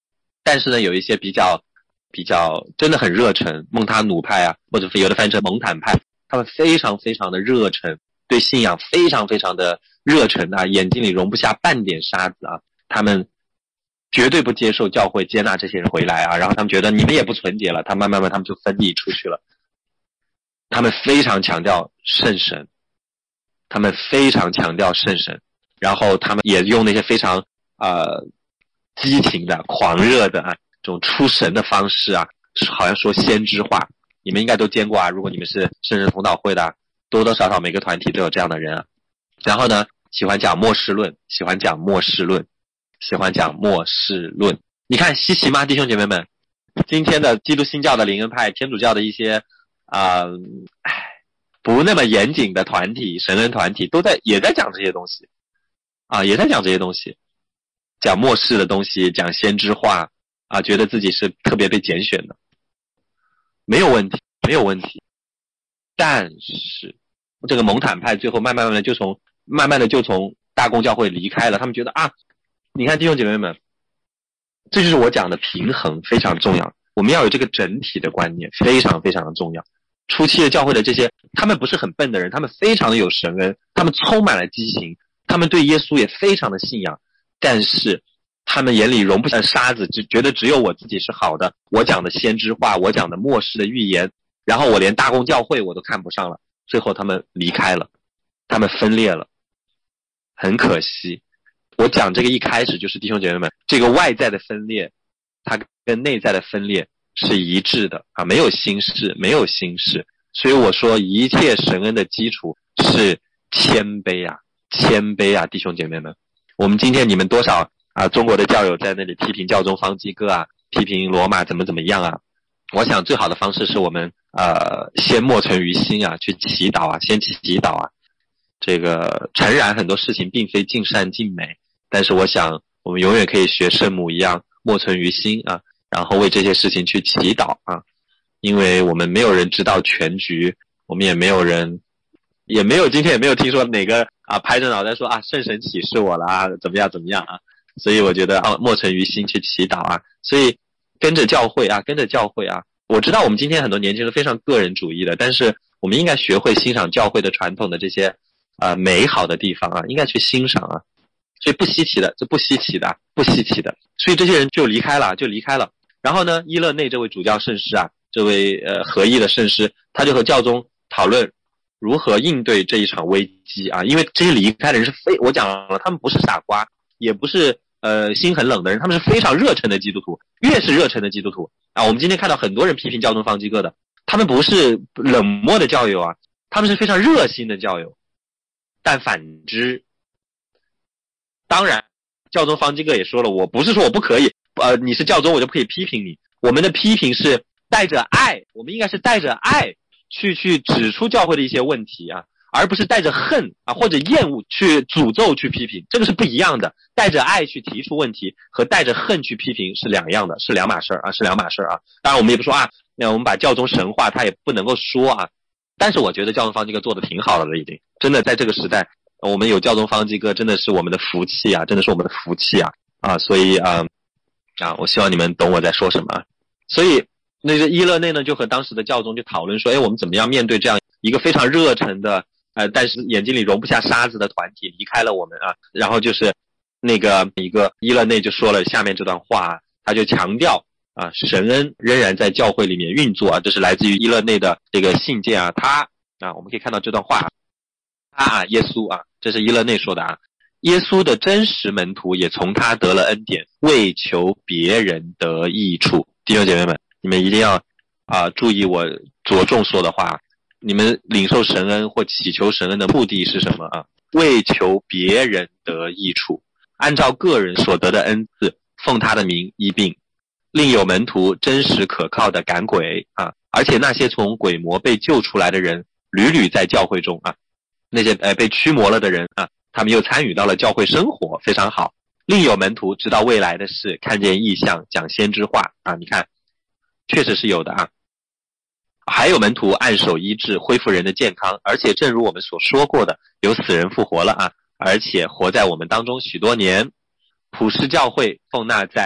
但是呢，有一些比较真的很热忱，蒙塔努派啊，或者有的翻译成蒙坦派，他们非常非常的热忱，对信仰非常非常的热忱啊，眼睛里容不下半点沙子啊，他们绝对不接受教会接纳这些人回来啊，然后他们觉得你们也不纯洁了，他慢慢他们就分离出去了。他们非常强调圣神，然后他们也用那些非常激情的、狂热的啊这种出神的方式啊，好像说先知话，你们应该都见过啊，如果你们是圣人同祷会的，多多少少每个团体都有这样的人啊。然后呢，喜欢讲末世论。你看稀奇吗，弟兄姐妹们？今天的基督新教的灵恩派、天主教的一些不那么严谨的团体、神恩团体也在讲这些东西啊，讲末世的东西，讲先知话啊，觉得自己是特别被拣选的，没有问题。但是这个蒙坦派最后慢慢的就从大公教会离开了，他们觉得啊，你看弟兄姐妹们，这就是我讲的平衡非常重要，我们要有这个整体的观念，非常非常的重要。初期的教会的这些，他们不是很笨的人，他们非常的有神恩，他们充满了激情，他们对耶稣也非常的信仰，但是他们眼里容不下沙子，觉得只有我自己是好的，我讲的先知话，我讲的末世的预言，然后我连大公教会我都看不上了，最后他们离开了，他们分裂了，很可惜。我讲这个一开始就是弟兄姐妹们，这个外在的分裂它跟内在的分裂是一致的啊，没有新事。所以我说一切神恩的基础是谦卑啊，弟兄姐妹们。我们今天你们多少啊中国的教友在那里批评教宗方济各啊，批评罗马怎么样啊，我想最好的方式是我们先默存于心啊，去祈祷啊，先祈祷啊。这个诚然很多事情并非尽善尽美，但是我想我们永远可以学圣母一样默存于心啊，然后为这些事情去祈祷啊。因为我们没有人知道全局，我们今天也没有听说哪个啊拍着脑袋说啊圣神启示我了啊怎么样啊。所以我觉得默存于心去祈祷啊，所以跟着教会啊。我知道我们今天很多年轻人非常个人主义的，但是我们应该学会欣赏教会的传统的这些美好的地方啊，应该去欣赏啊。所以不稀奇的。所以这些人就离开了。然后呢，伊勒内这位主教圣师啊，这位合意的圣师，他就和教宗讨论如何应对这一场危机啊。因为这些离开的人我讲了，他们不是傻瓜，也不是心很冷的人，他们是非常热忱的基督徒。越是热忱的基督徒啊，我们今天看到很多人批评教宗方济各的，他们不是冷漠的教友啊，他们是非常热心的教友。但反之，当然教宗方济各也说了，我不是说我不可以你是教宗我就不可以批评你，我们的批评是带着爱，我们应该是带着爱去指出教会的一些问题啊，而不是带着恨啊或者厌恶去诅咒去批评，这个是不一样的。带着爱去提出问题和带着恨去批评是两样的，是两码事啊。当然我们也不说啊，我们把教宗神化他也不能够说啊，但是我觉得教宗方济各做得挺好的了，已经真的在这个时代我们有教宗方济各真的是我们的福气啊，所以我希望你们懂我在说什么。所以那个伊勒内呢就和当时的教宗就讨论说，我们怎么样面对这样一个非常热忱的但是眼睛里容不下沙子的团体离开了我们啊。然后就是那个一个伊勒内就说了下面这段话，他就强调神恩仍然在教会里面运作啊，这是来自于伊勒内的这个信件啊。我们可以看到这段话，耶稣啊，这是伊勒内说的啊。耶稣的真实门徒也从他得了恩典，为求别人得益处。弟兄姐妹们，你们一定要注意我着重说的话，你们领受神恩或祈求神恩的目的是什么啊？为求别人得益处，按照个人所得的恩赐，奉他的名医病，另有门徒真实可靠的赶鬼啊，而且那些从鬼魔被救出来的人屡屡在教会中啊，那些被驱魔了的人啊，他们又参与到了教会生活，非常好。另有门徒知道未来的事，看见异象，讲先知话啊，你看确实是有的啊。还有门徒按手医治，恢复人的健康，而且正如我们所说过的，有死人复活了啊，而且活在我们当中许多年。普世教会奉纳在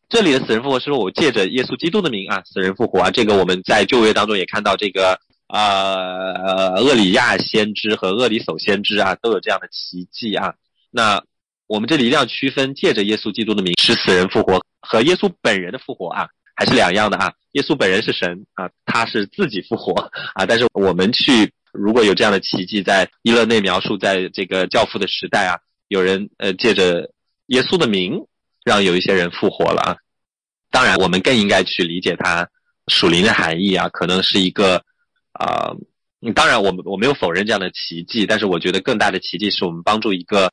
这里的死人复活是说我借着耶稣基督的名啊，死人复活啊，这个我们在旧约当中也看到这个厄里亚先知和厄里叟先知啊都有这样的奇迹啊。那我们这里一定要区分借着耶稣基督的名使死人复活和耶稣本人的复活啊还是两样的啊。耶稣本人是神啊，他是自己复活啊，但是我们去如果有这样的奇迹，在伊勒内描述在这个教父的时代啊，有人借着耶稣的名让有一些人复活了啊。当然我们更应该去理解它属灵的含义啊，可能是一个当然我没有否认这样的奇迹，但是我觉得更大的奇迹是我们帮助一个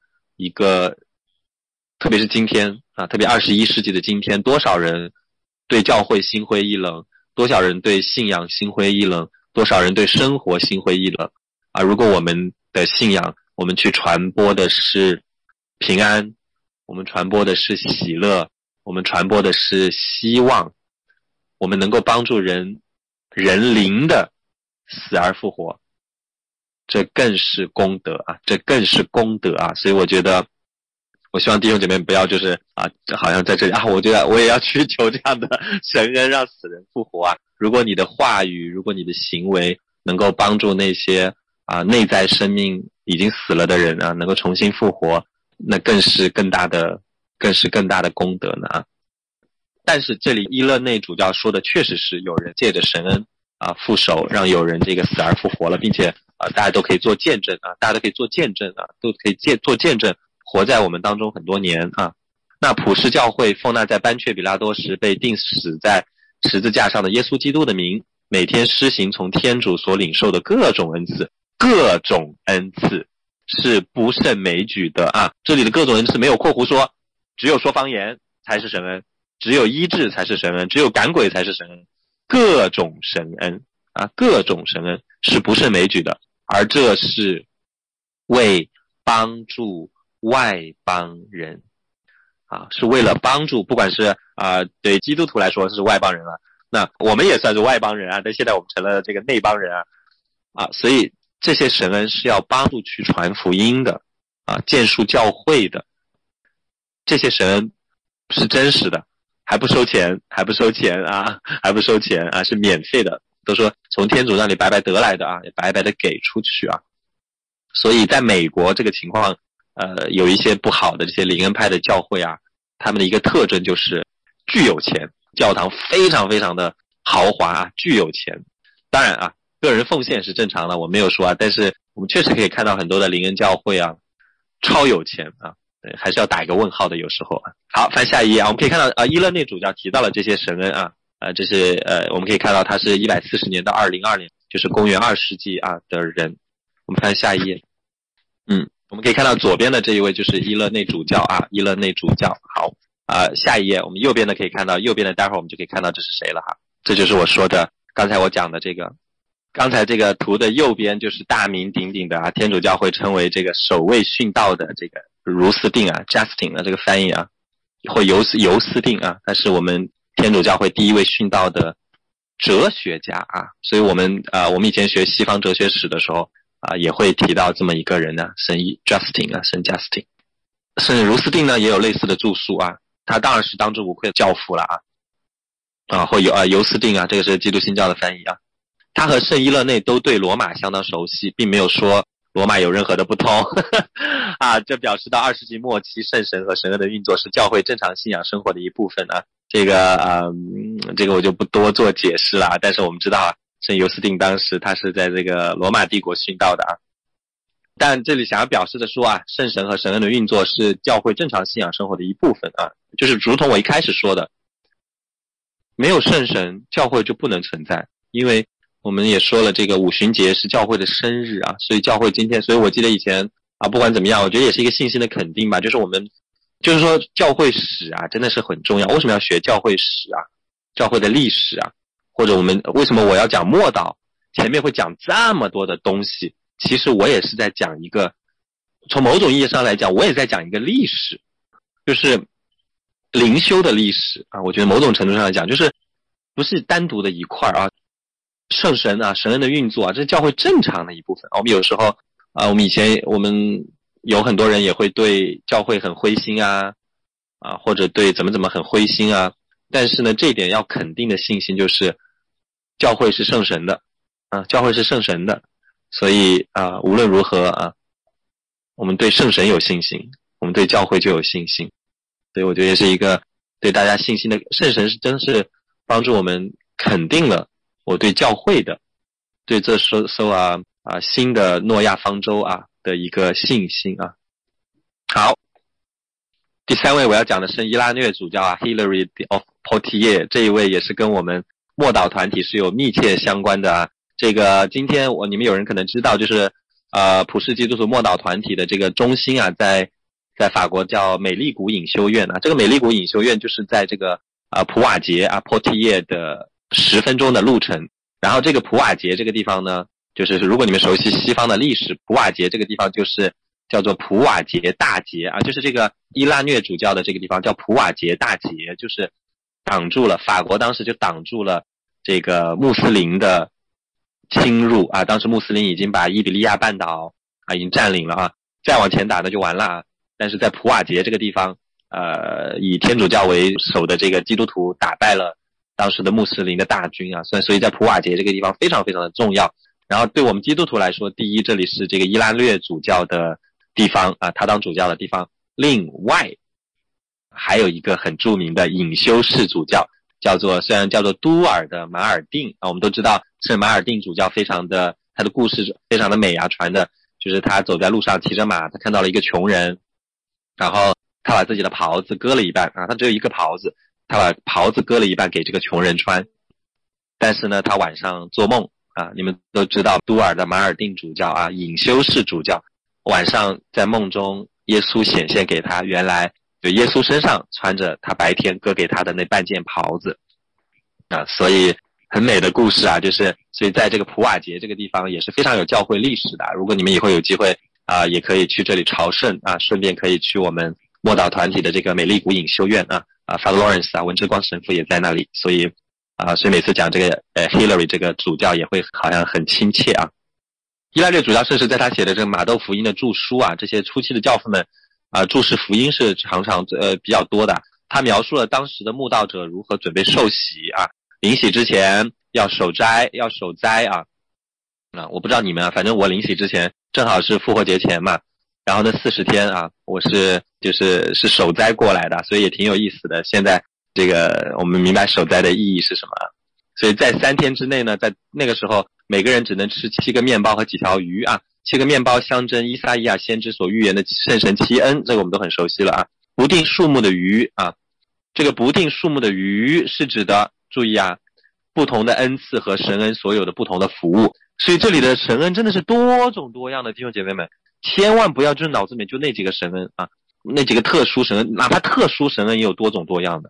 特别是今天啊，特别21世纪的今天，多少人对教会心灰意冷，多少人对信仰心灰意冷，多少人对生活心灰意冷啊。如果我们的信仰，我们去传播的是平安，我们传播的是喜乐，我们传播的是希望，我们能够帮助人灵的死而复活，这更是功德啊，这更是功德啊。所以我觉得我希望弟兄姐妹不要就是好像在这里我觉得我也要去求这样的神恩让死人复活啊。如果你的话语，如果你的行为能够帮助那些内在生命已经死了的人啊能够重新复活，那更是更大的功德呢啊。但是这里伊勒内主教说的确实是有人借着神恩复手，让有人这个死而复活了，并且大家都可以做见证啊，大家都可以做见证啊，都可以做见证，活在我们当中很多年啊。那普世教会奉纳在班阙比拉多时被钉死在十字架上的耶稣基督的名，每天施行从天主所领受的各种恩赐是不胜枚举的啊。这里的各种恩赐没有括弧说只有说方言才是神恩，只有医治才是神恩，只有赶鬼才是神恩，各种神恩啊，各种神恩是不胜枚举的，而这是为帮助外邦人啊，是为了帮助，不管是对基督徒来说是外邦人啊，那我们也算是外邦人啊，但现在我们成了这个内邦人啊，所以这些神恩是要帮助去传福音的啊，建树教会的，这些神恩是真实的，还不收钱啊，是免费的，都说从天主那里白白得来的啊，也白白的给出去啊。所以在美国这个情况有一些不好的这些灵恩派的教会啊，他们的一个特征就是巨有钱，教堂非常非常的豪华啊，巨有钱。当然啊，个人奉献是正常的，我没有说啊，但是我们确实可以看到很多的灵恩教会啊，超有钱啊，还是要打一个问号的有时候啊。好，翻下一页啊，我们可以看到伊勒内主教提到了这些神恩啊，这是我们可以看到他是140年到202年，就是公元2世纪的人。我们翻下一页，我们可以看到左边的这一位就是伊勒内主教啊，伊勒内主教。好，下一页我们右边的可以看到，右边的待会儿我们就可以看到这是谁了哈，这就是我说的刚才我讲的这个。刚才这个图的右边就是大名鼎鼎的天主教会称为这个首位殉道的这个茹斯定Justin 这个翻译或尤斯定他是我们天主教会第一位殉道的哲学家所以我们以前学西方哲学史的时候也会提到这么一个人圣 Justin 圣茹斯定呢也有类似的著述他当然是当之无愧的教父了或尤斯定这个是基督新教的翻译他和圣伊勒内都对罗马相当熟悉，并没有说罗马有任何的不同这表示到20世纪末期圣神和神恩的运作是教会正常信仰生活的一部分这个我就不多做解释了但是我们知道圣尤斯定当时他是在这个罗马帝国殉道的但这里想要表示的说圣神和神恩的运作是教会正常信仰生活的一部分就是如同我一开始说的，没有圣神教会就不能存在，因为我们也说了这个五旬节是教会的生日所以教会今天，所以我记得以前不管怎么样，我觉得也是一个信心的肯定吧，就是我们就是说教会史真的是很重要。为什么要学教会史教会的历史或者为什么我要讲默祷，前面会讲这么多的东西，其实我也是在讲一个，从某种意义上来讲我也在讲一个历史，就是灵修的历史我觉得某种程度上来讲就是不是单独的一块圣神神恩的运作这是教会正常的一部分我们有时候我们以前我们有很多人也会对教会很灰心或者对怎么很灰心但是呢，这一点要肯定的信心就是教会是圣神的教会是圣神的，所以无论如何我们对圣神有信心，我们对教会就有信心。所以我觉得也是一个对大家信心的，圣神是真是帮助我们肯定了我对教会的，对这艘新的诺亚方舟的一个信心好，第三位我要讲的是伊拉略主教Hilary of Poitiers， 这一位也是跟我们默祷团体是有密切相关的这个今天你们有人可能知道，就是普世基督徒默祷团体的这个中心在法国叫美丽谷隐修院这个美丽谷隐修院就是在这个普瓦捷Poitiers 的10分钟的路程。然后这个普瓦捷这个地方呢，就是如果你们熟悉西方的历史，普瓦捷这个地方就是叫做普瓦捷大捷就是这个伊拉略主教的这个地方叫普瓦捷大捷，就是挡住了法国当时就挡住了这个穆斯林的侵入当时穆斯林已经把伊比利亚半岛已经占领了再往前打那就完了但是在普瓦捷这个地方以天主教为首的这个基督徒打败了当时的穆斯林的大军所以在普瓦捷这个地方非常非常的重要。然后对我们基督徒来说，第一，这里是这个伊拉略主教的地方他当主教的地方。另外还有一个很著名的隐修士主教，虽然叫做都尔的马尔定我们都知道圣马尔定主教他的故事非常的美传的就是他走在路上骑着马，他看到了一个穷人，然后他把自己的袍子割了一半他只有一个袍子，他把袍子割了一半给这个穷人穿。但是呢他晚上做梦你们都知道都尔的马尔定主教隐修士主教晚上在梦中耶稣显现给他，原来就耶稣身上穿着他白天割给他的那半件袍子所以很美的故事就是所以在这个普瓦捷这个地方也是非常有教会历史的如果你们以后有机会也可以去这里朝圣顺便可以去我们默祷团体的这个美丽谷隐修院Father Lawrence 文之光神父也在那里，所以每次讲这个Hilary 这个主教也会好像很亲切伊拉略主教甚至在他写的这个马窦福音的著书这些初期的教父们注释福音是常常比较多的。他描述了当时的慕道者如何准备受洗临洗之前要守斋我不知道你们反正我临洗之前正好是复活节前嘛，然后那40天我是守斋过来的，所以也挺有意思的。现在这个我们明白守斋的意义是什么所以在3天之内呢，在那个时候每个人只能吃7个面包和几条鱼7个面包象征伊撒意亚先知所预言的圣神七恩，这个我们都很熟悉了不定数目的鱼这个不定数目的鱼是指的注意不同的恩赐和神恩所有的不同的服务。所以这里的神恩真的是多种多样的，弟兄姐妹们千万不要就是脑子里面就那几个神恩那几个特殊神恩，哪怕特殊神恩也有多种多样的，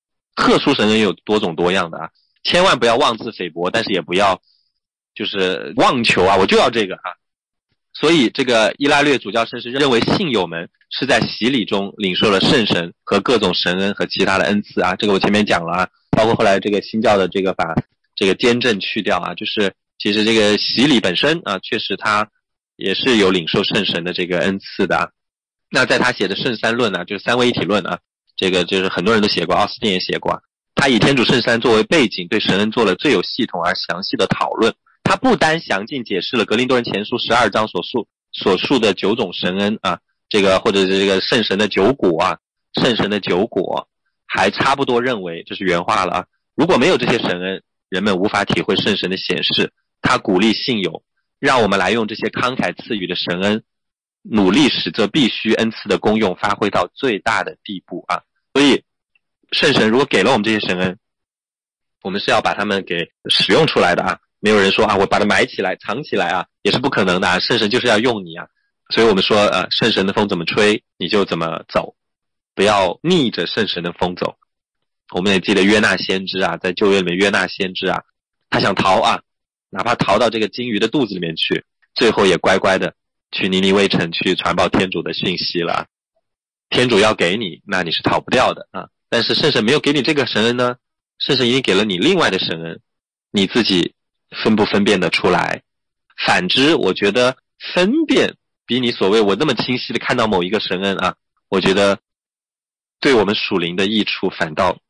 千万不要妄自菲薄，但是也不要就是妄求我就要这个所以这个伊拉略主教甚至认为信友们是在洗礼中领受了圣神和各种神恩和其他的恩赐这个我前面讲了包括后来这个新教的这个把这个坚正去掉就是其实这个洗礼本身确实他也是有领受圣神的这个恩赐的那在他写的圣三论就是三位一体论这个就是很多人都写过，奥斯定也写过他以天主圣三作为背景，对神恩做了最有系统而详细的讨论。他不单详尽解释了格林多人前书12章所述的9种神恩这个或者这个圣神的9果圣神的9果，还差不多认为这是原话了如果没有这些神恩，人们无法体会圣神的显示。他鼓励信友，让我们来用这些慷慨赐予的神恩，努力使这必须恩赐的功用发挥到最大的地步所以圣神如果给了我们这些神恩，我们是要把它们给使用出来的没有人说我把它埋起来藏起来也是不可能的圣神就是要用你所以我们说圣神的风怎么吹你就怎么走，不要逆着圣神的风走。我们也记得约纳先知在旧约里面约纳先知他想逃哪怕逃到这个鲸鱼的肚子里面去，最后也乖乖的去尼尼微城去传报天主的信息了天主要给你，那你是逃不掉的但是圣神没有给你这个神恩呢，圣神已经给了你另外的神恩，你自己分不分辨得出来。反之我觉得分辨比你所谓我那么清晰的看到某一个神恩我觉得对我们属灵的益处反倒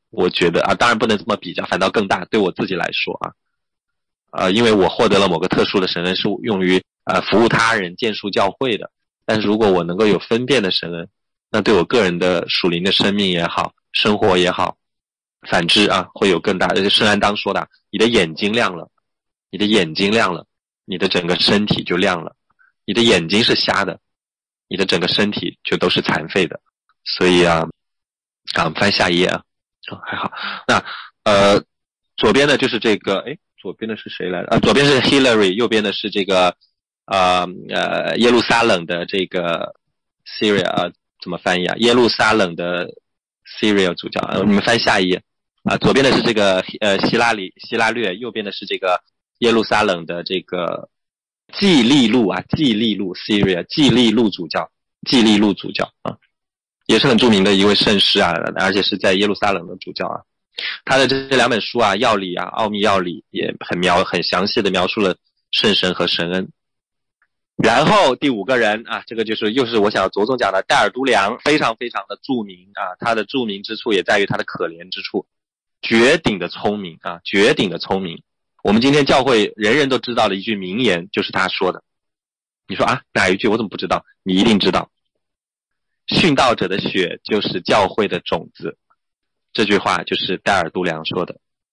我觉得啊，当然不能这么比较，反倒更大。对我自己来说啊，因为我获得了某个特殊的神恩，是用于服务他人、建树教会的。但是如果我能够有分辨的神恩，那对我个人的属灵的生命也好，生活也好，反之啊，会有更大的。圣安当说的，你的眼睛亮了，你的眼睛亮了，你的整个身体就亮了。你的眼睛是瞎的，你的整个身体就都是残废的。所以啊，我们翻下一页啊，还好。那左边的就是这个，左边的是谁来着？左边是 Hillary， 右边的是这个耶路撒冷的这个 Syria 怎么翻译啊？耶路撒冷的 Syria 主教你们翻下一页啊。左边的是这个希拉略，右边的是这个耶路撒冷的这个季利路 Syria 季利路主教啊，也是很著名的一位圣师啊，而且是在耶路撒冷的主教啊。他的这两本书啊，要理啊，奥秘要理也很详细的描述了圣神和神恩。然后第五个人啊，这个又是我想要着重讲的戴尔都良，非常非常的著名啊，他的著名之处也在于他的可怜之处，绝顶的聪明啊，绝顶的聪明。我们今天教会人人都知道的一句名言就是他说的。你说啊，哪一句？我怎么不知道？你一定知道。殉道者的血就是教会的种子。这句话就是戴尔都良说的，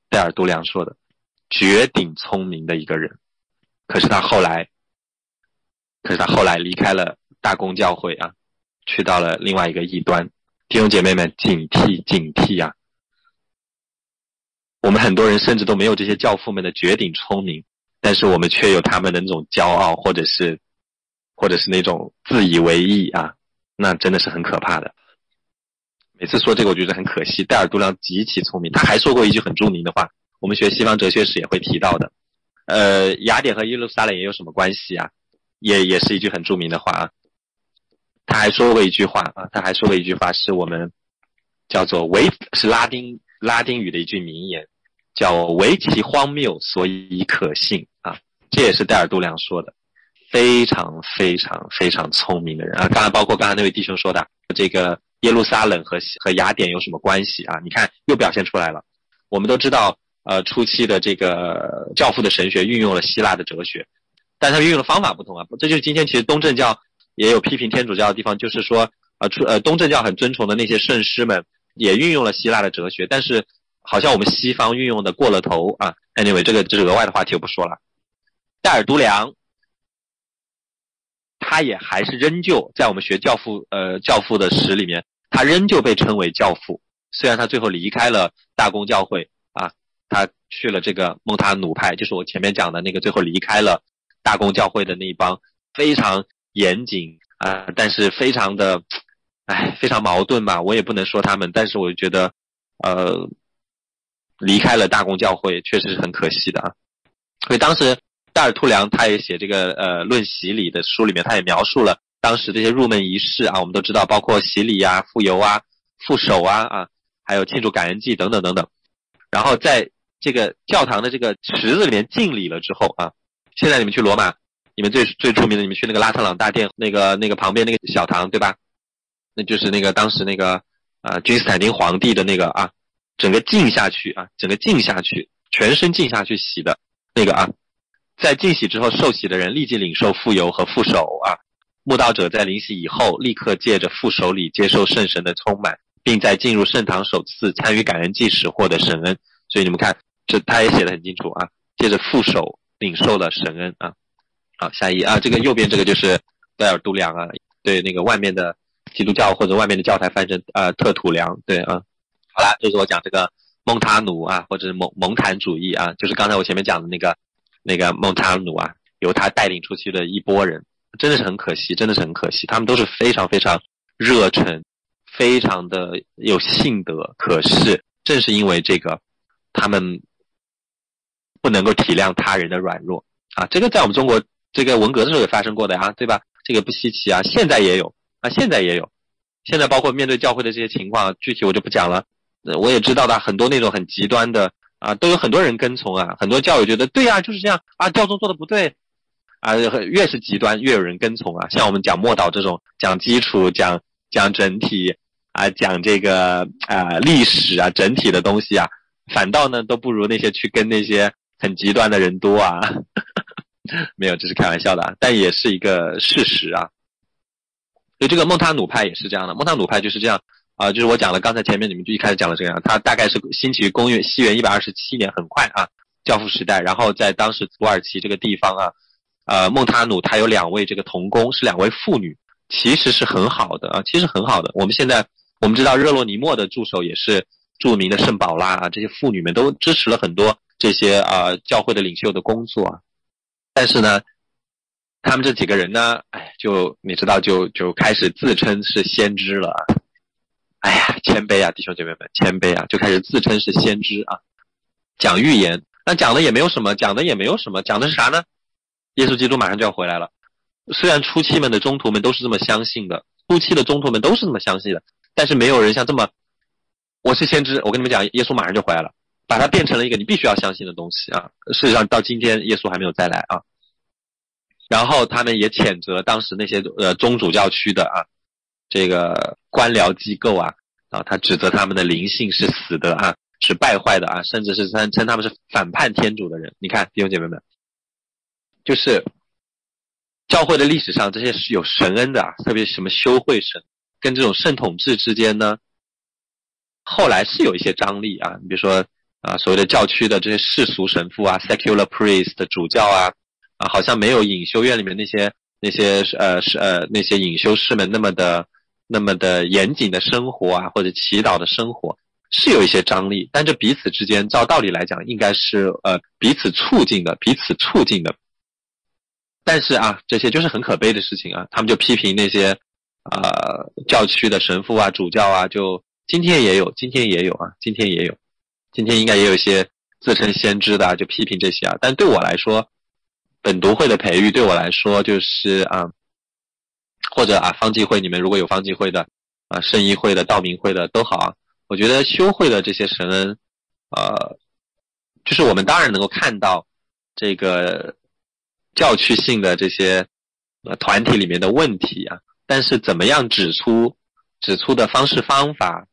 绝顶聪明的一个人。可是他后来离开了大公教会啊，去到了另外一个异端。弟兄姐妹们，警惕啊！我们很多人甚至都没有这些教父们的绝顶聪明，但是我们却有他们的那种骄傲，或者是那种自以为意啊，那真的是很可怕的。每次说这个我觉得很可惜，戴尔都良极其聪明，他还说过一句很著名的话，我们学西方哲学史也会提到的。雅典和耶路撒冷也有什么关系啊？也是一句很著名的话啊。他还说过一句话是我们叫做是拉丁语的一句名言，叫唯其荒谬所以可信啊。这也是戴尔都良说的，非常非常非常聪明的人啊。包括刚才那位弟兄说的这个耶路撒冷和雅典有什么关系啊？你看又表现出来了。我们都知道初期的这个教父的神学运用了希腊的哲学，但他运用的方法不同啊。这就是今天其实东正教也有批评天主教的地方，就是说东正教很尊崇的那些圣师们也运用了希腊的哲学，但是好像我们西方运用的过了头啊。Anyway， 这是额外的话题，我不说了。戴尔都良他也还是仍旧在我们学教父的史里面，他仍旧被称为教父。虽然他最后离开了大公教会啊，他去了这个蒙塔努派，就是我前面讲的那个最后离开了大公教会的那一帮非常严谨啊，但是非常的非常矛盾吧，我也不能说他们，但是我觉得离开了大公教会确实是很可惜的啊。所以当时戴尔都良他也写这个论洗礼的书里面，他也描述了当时这些入门仪式啊，我们都知道包括洗礼啊、复油啊、复手啊，还有庆祝感恩祭等等等等。然后在这个教堂的这个池子里面敬礼了之后啊，现在你们去罗马，你们最著名的，你们去那个拉特朗大殿那个旁边那个小堂，对吧？那就是那个当时那个君士坦丁皇帝的那个啊，整个浸下去，全身浸下去洗的那个啊。在浸洗之后受洗的人立即领受复油和复手啊。慕道者在领洗以后立刻借着复手礼接受圣神的充满，并在进入圣堂首次参与感恩祭时获得神恩。所以你们看，这他也写得很清楚啊，借着复手领受了神恩啊。好，下一页啊，这个右边这个就是戴尔都良啊，对那个外面的基督教或者外面的教台翻成特土良，对啊。好啦，就是我讲这个蒙塔努啊，或者是蒙坦主义啊，就是刚才我前面讲的那个蒙塔努啊，由他带领出去的一波人，真的是很可惜，他们都是非常非常热忱，非常的有信德，可是正是因为这个，他们不能够体谅他人的软弱啊。这个在我们中国这个文革的时候也发生过的啊，对吧？这个不稀奇啊，现在也有。现在包括面对教会的这些情况，具体我就不讲了。我也知道的很多那种很极端的啊，都有很多人跟从啊，很多教友觉得对啊，就是这样啊，教宗做的不对啊，越是极端越有人跟从啊。像我们讲默祷这种，讲基础，讲整体讲这个历史啊整体的东西啊，反倒呢都不如那些去跟那些很极端的人多啊。没有，这是开玩笑的啊，但也是一个事实啊。所以这个蒙塔努派也是这样的，蒙塔努派就是这样就是我讲了，刚才前面你们就一开始讲了这样，它大概是兴起于西元127年，很快啊，教父时代。然后在当时土耳其这个地方啊，蒙塔努他有2位这个同工，是2位妇女，其实是很好的啊，其实很好的。我们知道热洛尼莫的助手也是著名的圣保拉啊，这些妇女们都支持了很多这些教会的领袖的工作啊。但是呢，他们这几个人呢，就你知道就开始自称是先知了啊。谦卑啊，弟兄姐妹们，谦卑啊，就开始自称是先知啊，讲预言。那讲的也没有什么，讲的是啥呢？耶稣基督马上就要回来了。虽然初期们的宗徒们都是这么相信的，但是没有人像这么，我是先知，我跟你们讲，耶稣马上就回来了，把它变成了一个你必须要相信的东西啊。事实上到今天耶稣还没有再来啊。然后他们也谴责当时那些宗主教区的这个官僚机构啊，他指责他们的灵性是死的啊，是败坏的啊，甚至是称他们是反叛天主的人。你看弟兄姐妹们，就是教会的历史上这些是有神恩的特别什么修会神跟这种圣统制之间呢，后来是有一些张力啊。你比如说所谓的教区的这些世俗神父啊 secular priest 的主教好像没有隐修院里面那些隐修士们那么的严谨的生活或者祈祷的生活，是有一些张力。但这彼此之间照道理来讲应该是彼此促进的。但是这些就是很可悲的事情他们就批评那些教区的神父主教就今天也有，今天应该也有一些自称先知的就批评这些但对我来说，本笃会的培育对我来说就是或者方济会，你们如果有方济会的圣医会的道明会的都好我觉得修会的这些神恩就是我们当然能够看到这个教区性的这些团体里面的问题但是怎么样指出的方式方法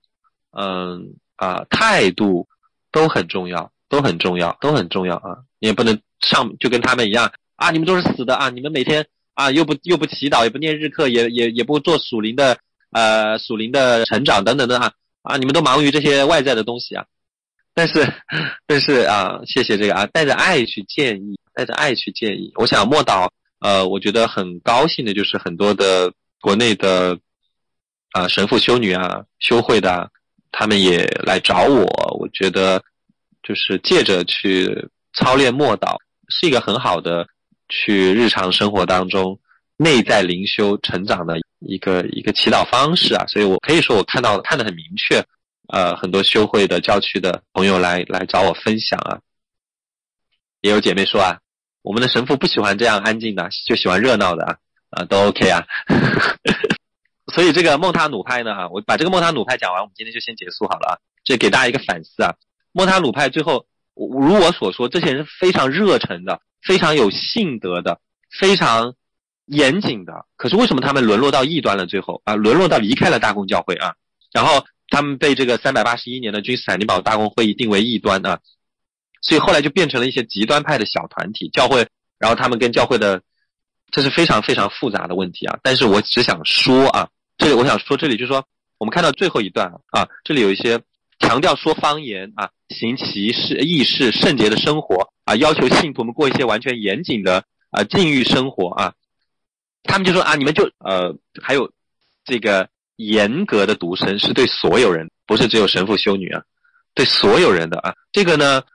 态度都很重要你也不能就跟他们一样你们都是死的你们每天又不祈祷，也不念日课，也不做属灵的成长等等的你们都忙于这些外在的东西但是谢谢这个带着爱去建议。我想默祷我觉得很高兴的就是很多的国内的神父修女修会的他们也来找我觉得就是借着去操练默祷是一个很好的去日常生活当中内在灵修成长的一个祈祷方式所以我可以说我看得很明确很多修会的教区的朋友来找我分享也有姐妹说我们的神父不喜欢这样安静的，就喜欢热闹的都 OK 所以这个蒙塔努派呢我把这个蒙塔努派讲完，我们今天就先结束好了这给大家一个反思蒙塔努派最后如我所说，这些人是非常热忱的，非常有信德的，非常严谨的，可是为什么他们沦落到异端了？最后沦落到离开了大公教会然后他们被这个381年的君士坦丁堡大公会议定为异端所以后来就变成了一些极端派的小团体教会，然后他们跟教会的，这是非常非常复杂的问题但是我只想说这里我想说，这里就是说我们看到最后一段这里有一些强调说方言行奇事义事圣洁的生活要求信徒们过一些完全严谨的禁欲生活他们就说你们就还有这个严格的独身是对所有人，不是只有神父修女对所有人的这个呢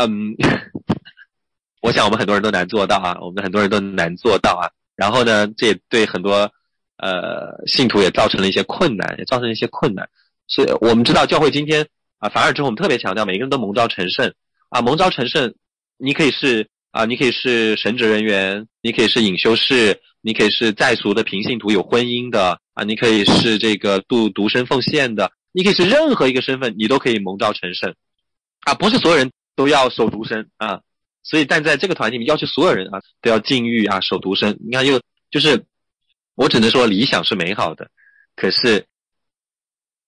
我想我们很多人都难做到然后呢这也对很多信徒也造成了一些困难，所以我们知道教会今天反而之后我们特别强调每个人都蒙召成圣蒙召成圣你可以是神职人员，你可以是隐修士，你可以是在俗的平信徒有婚姻的你可以是这个独身奉献的，你可以是任何一个身份你都可以蒙召成圣不是所有人都要守独身所以但在这个团体里面要求所有人都要禁欲守独身。你看就是我只能说理想是美好的，可是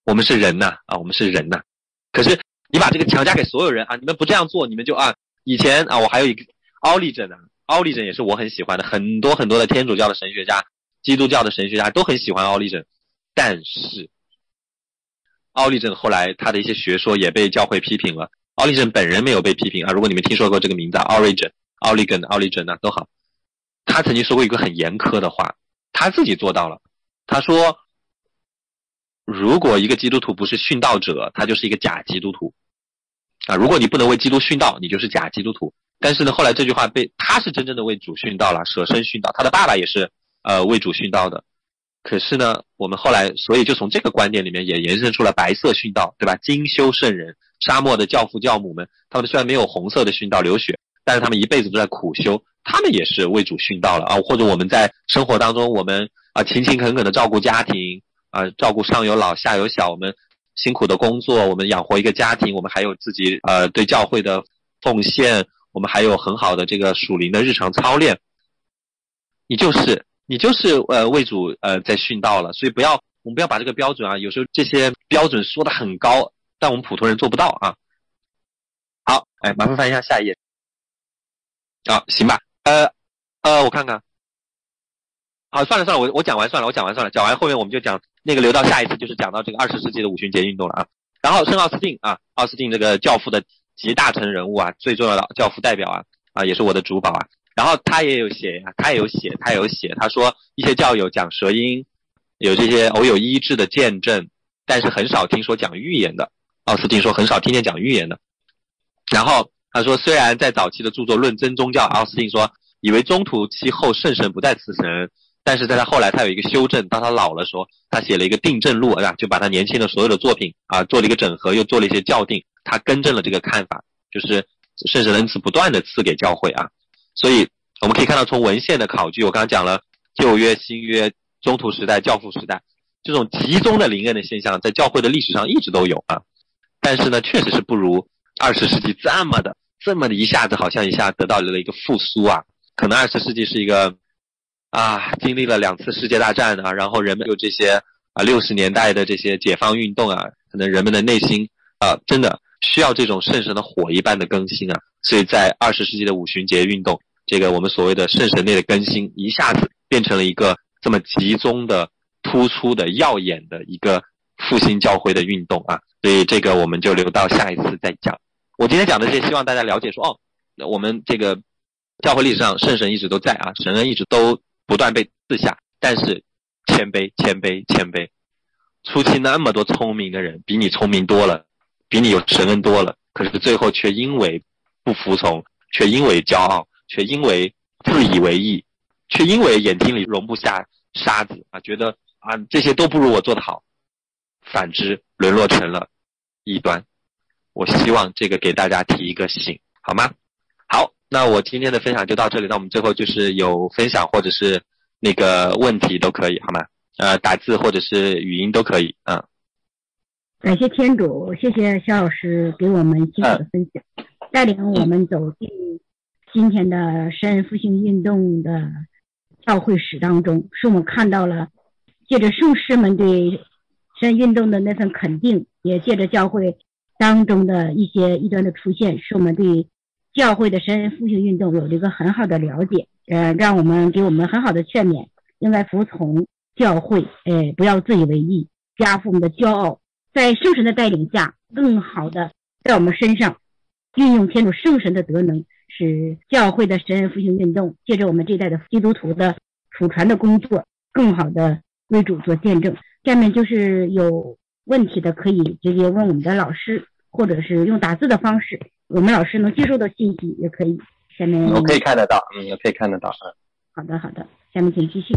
我们是人呐我们是人呐。可是你把这个强加给所有人啊，你们不这样做，你们就以前我还有一个奥利诊奥利诊也是我很喜欢的，很多很多的天主教的神学家、基督教的神学家都很喜欢奥利诊，但是奥利诊后来他的一些学说也被教会批评了。奥利诊本人没有被批评如果你们听说过这个名字Origen、奥利诊都好，他曾经说过一个很严苛的话，他自己做到了。他说，如果一个基督徒不是殉道者，他就是一个假基督徒如果你不能为基督殉道，你就是假基督徒。但是呢，后来这句话他是真正的为主殉道了，舍身殉道，他的爸爸也是为主殉道的。可是呢，我们后来所以就从这个观点里面也延伸出了白色殉道，对吧？精修圣人，沙漠的教父教母们，他们虽然没有红色的殉道流血，但是他们一辈子都在苦修，他们也是为主殉道了或者我们在生活当中，我们勤勤恳恳的照顾家庭照顾上有老下有小，我们辛苦的工作，我们养活一个家庭，我们还有自己对教会的奉献，我们还有很好的这个属灵的日常操练，你就是为主在殉道了。所以我们不要把这个标准有时候这些标准说得很高，但我们普通人做不到好，麻烦翻一下下一页行吧。我看看。好，算了，我讲完算了，讲完后面我们就讲那个留到下一次，就是讲到这个20世纪的五旬节运动了然后圣奥斯定奥斯定这个教父的集大成人物最重要的教父代表也是我的主保然后他也有写，他说一些教友讲舌音，有这些偶有医治的见证，但是很少听说讲预言的。奥斯定说很少听见讲预言的。然后他说，虽然在早期的著作《论真宗教》，奥斯定说以为中途期后圣神不在此神，但是在他后来他有一个修正，到他老了时候，他写了一个定正录就把他年轻的所有的作品做了一个整合，又做了一些校订，他更正了这个看法，就是圣神的恩赐不断的赐给教会所以我们可以看到，从文献的考据，我刚刚讲了旧约、新约、中途时代、教父时代，这种集中的灵恩的现象在教会的历史上一直都有但是呢，确实是不如20世纪这么的一下子好像一下得到了一个复苏可能20世纪是一个经历了2次世界大战然后人们有这些60年代的这些解放运动可能人们的内心真的需要这种圣神的火一般的更新所以在20世纪的五旬节运动，这个我们所谓的圣神类的更新一下子变成了一个这么集中的、突出的、耀眼的一个复兴教会的运动所以这个我们就留到下一次再讲。我今天讲的这些，希望大家了解说我们这个教会历史上圣神一直都在神恩一直都不断被赐下，但是谦卑，初期那么多聪明的人，比你聪明多了，比你有神恩多了，可是最后却因为不服从，却因为骄傲，却因为自以为意，却因为眼睛里容不下沙子觉得这些都不如我做得好，反之沦落成了异端。我希望这个给大家提一个醒，好吗？好，那我今天的分享就到这里，那我们最后就是有分享或者是那个问题都可以，好吗？打字或者是语音都可以感谢天主，谢谢肖老师给我们精彩的分享，带领我们走进今天的圣恩复兴运动的教会史当中，使我们看到了借着圣师们对圣恩运动的那份肯定，也借着教会当中的一些异端的出现，使我们对教会的圣恩复兴运动有了一个很好的了解，让我们给我们很好的劝勉，应该服从教会，不要自以为意，压服我们的骄傲，在圣神的带领下，更好的在我们身上运用天主圣神的德能，使教会的神恩复兴运动借着我们这一代的基督徒的辅传的工作，更好的为主做见证。下面就是有问题的可以直接问我们的老师，或者是用打字的方式，我们老师能接收到信息也可以。下面我可以看得到，我可以看得到。 好的，下面请继续。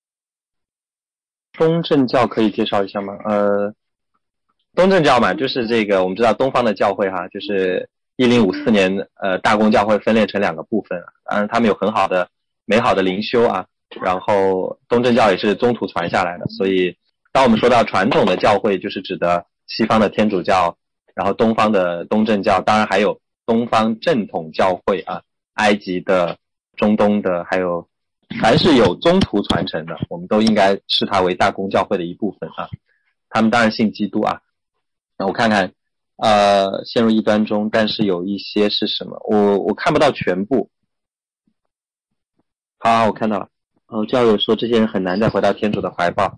东正教可以介绍一下吗？东正教嘛，就是这个我们知道东方的教会就是1054年大公教会分裂成2个部分当然他们有很好的美好的灵修然后东正教也是中途传下来的，所以当我们说到传统的教会，就是指的西方的天主教，然后东方的东正教，当然还有东方正统教会埃及的、中东的，还有凡是有中途传承的，我们都应该视它为大公教会的一部分他们当然信基督啊。那我看看，陷入异端中，但是有一些是什么？我看不到全部。好，我看到了。教友说这些人很难再回到天主的怀抱。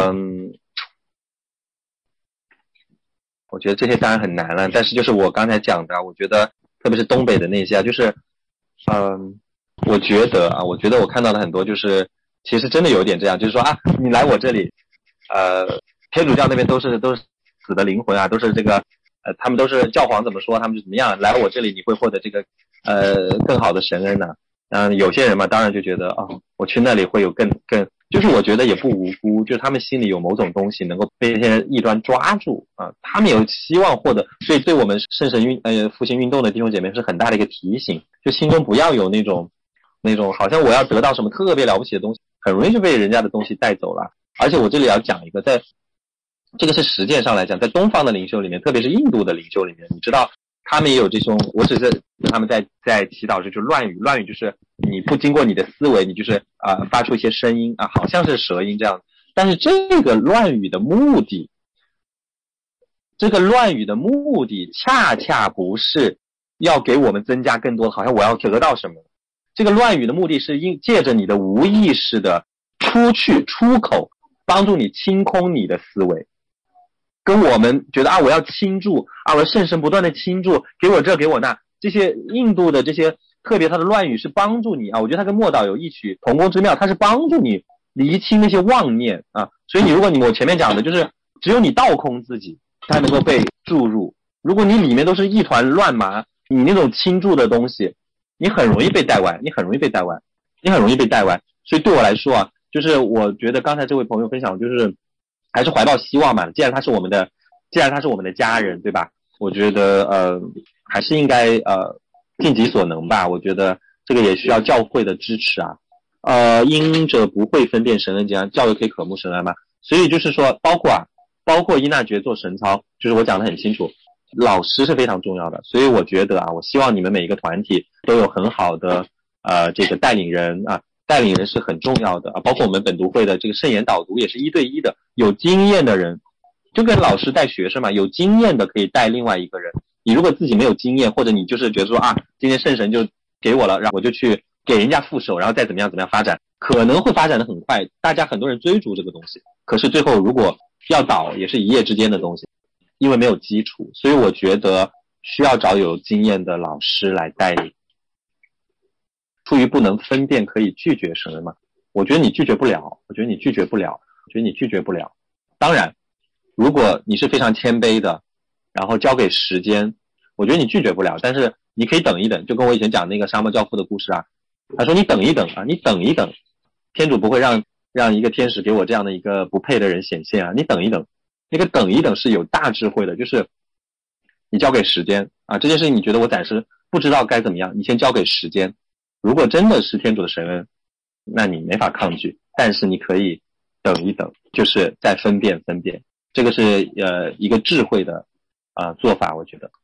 我觉得这些当然很难了，但是就是我刚才讲的，我觉得特别是东北的那些就是我觉得我看到的很多就是其实真的有点这样，就是说啊，你来我这里天主教那边都是死的灵魂啊，都是这个他们都是教皇怎么说他们就怎么样，来我这里你会获得这个更好的神恩呢。有些人嘛当然就觉得我去那里会有更就是我觉得也不无辜，就是他们心里有某种东西能够被这些异端抓住啊，他们有希望获得，所以对我们圣神复兴运动的弟兄姐妹是很大的一个提醒，就心中不要有那种好像我要得到什么特别了不起的东西，很容易就被人家的东西带走了。而且我这里要讲一个，在这个是实践上来讲，在东方的领袖里面，特别是印度的领袖里面，你知道他们也有这种，我只是他们在祈祷就是乱语就是你不经过你的思维，你就是发出一些声音啊，好像是舌音这样。但是这个乱语的目的恰恰不是要给我们增加更多，好像我要得到什么。这个乱语的目的是借着你的无意识的出口，帮助你清空你的思维。跟我们觉得我要倾注我要圣神不断的倾注，给我这给我那，这些印度的这些特别他的乱语是帮助你我觉得他跟默祷有异曲同工之妙，他是帮助你厘清那些妄念所以如果我前面讲的就是只有你倒空自己才能够被注入，如果你里面都是一团乱麻，你那种倾注的东西你很容易被带歪。所以对我来说就是我觉得刚才这位朋友分享就是还是怀抱希望嘛，既然他是我们的家人，对吧？我觉得还是应该尽己所能吧。我觉得这个也需要教会的支持因着不会分辨神恩这样，教会可以渴慕神恩嘛。所以就是说包括依纳爵做神操，就是我讲得很清楚，老师是非常重要的。所以我觉得我希望你们每一个团体都有很好的这个带领人带领人是很重要的包括我们本读会的这个圣言导读也是1对1的，有经验的人就跟老师带学生嘛，有经验的可以带另外一个人。你如果自己没有经验，或者你就是觉得说今天圣神就给我了，然后我就去给人家副手，然后再怎么样发展，可能会发展得很快，大家很多人追逐这个东西，可是最后如果要倒也是一夜之间的东西，因为没有基础。所以我觉得需要找有经验的老师来带领。出于不能分辨可以拒绝神恩吗？我觉得你拒绝不了。当然如果你是非常谦卑的，然后交给时间，我觉得你拒绝不了，但是你可以等一等，就跟我以前讲那个沙漠教父的故事他说你等一等天主不会让一个天使给我这样的一个不配的人显现你等一等。那个等一等是有大智慧的，就是你交给时间这件事情你觉得我暂时不知道该怎么样，你先交给时间。如果真的是天主的神恩，那你没法抗拒，但是你可以等一等，就是再分辨，这个是一个智慧的做法，我觉得。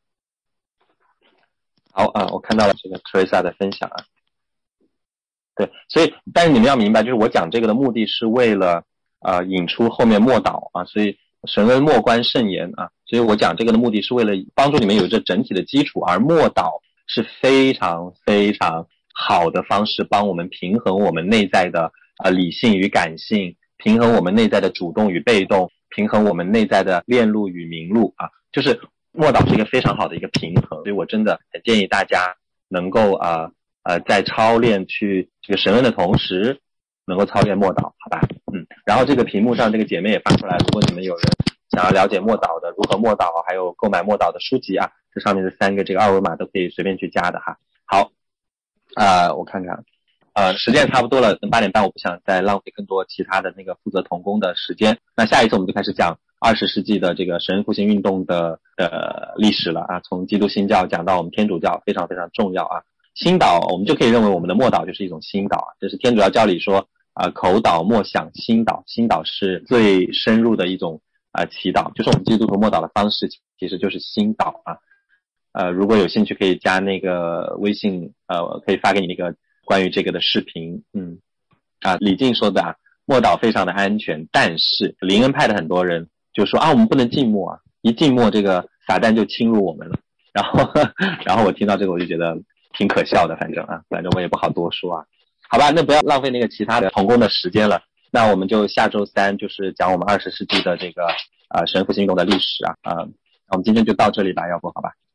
好我看到了这个 Teresa 的分享对，所以但是你们要明白，就是我讲这个的目的是为了引出后面默祷所以神恩默观圣言所以我讲这个的目的是为了帮助你们有这整体的基础，而默祷是非常非常好的方式，帮我们平衡我们内在的理性与感性，平衡我们内在的主动与被动，平衡我们内在的链路与明路就是默祷是一个非常好的一个平衡。所以我真的很建议大家能够在操练去这个神恩的同时能够操练默祷，好吧然后这个屏幕上这个姐妹也发出来，如果你们有人想要了解默祷的如何默祷，还有购买默祷的书籍这上面的3个这个二维码都可以随便去加的好我看看时间差不多了，等8点半我不想再浪费更多其他的那个负责同工的时间。那下一次我们就开始讲20世纪的这个神恩复兴运动的历史了从基督新教讲到我们天主教，非常非常重要心祷我们就可以认为我们的默祷就是一种心祷这是天主教教理说口祷默想心祷是最深入的一种祈祷，就是我们基督徒默祷的方式其实就是心祷如果有兴趣可以加那个微信可以发给你那个关于这个的视频李静说的默祷非常的安全，但是灵恩派的很多人就说啊我们不能静默啊，一静默这个撒旦就侵入我们了。然后我听到这个我就觉得挺可笑的，反正我也不好多说啊。好吧，那不要浪费那个其他的同工的时间了。那我们就下周三就是讲我们20世纪的这个神复兴运动的历史啊。我们今天就到这里吧，要不好吧？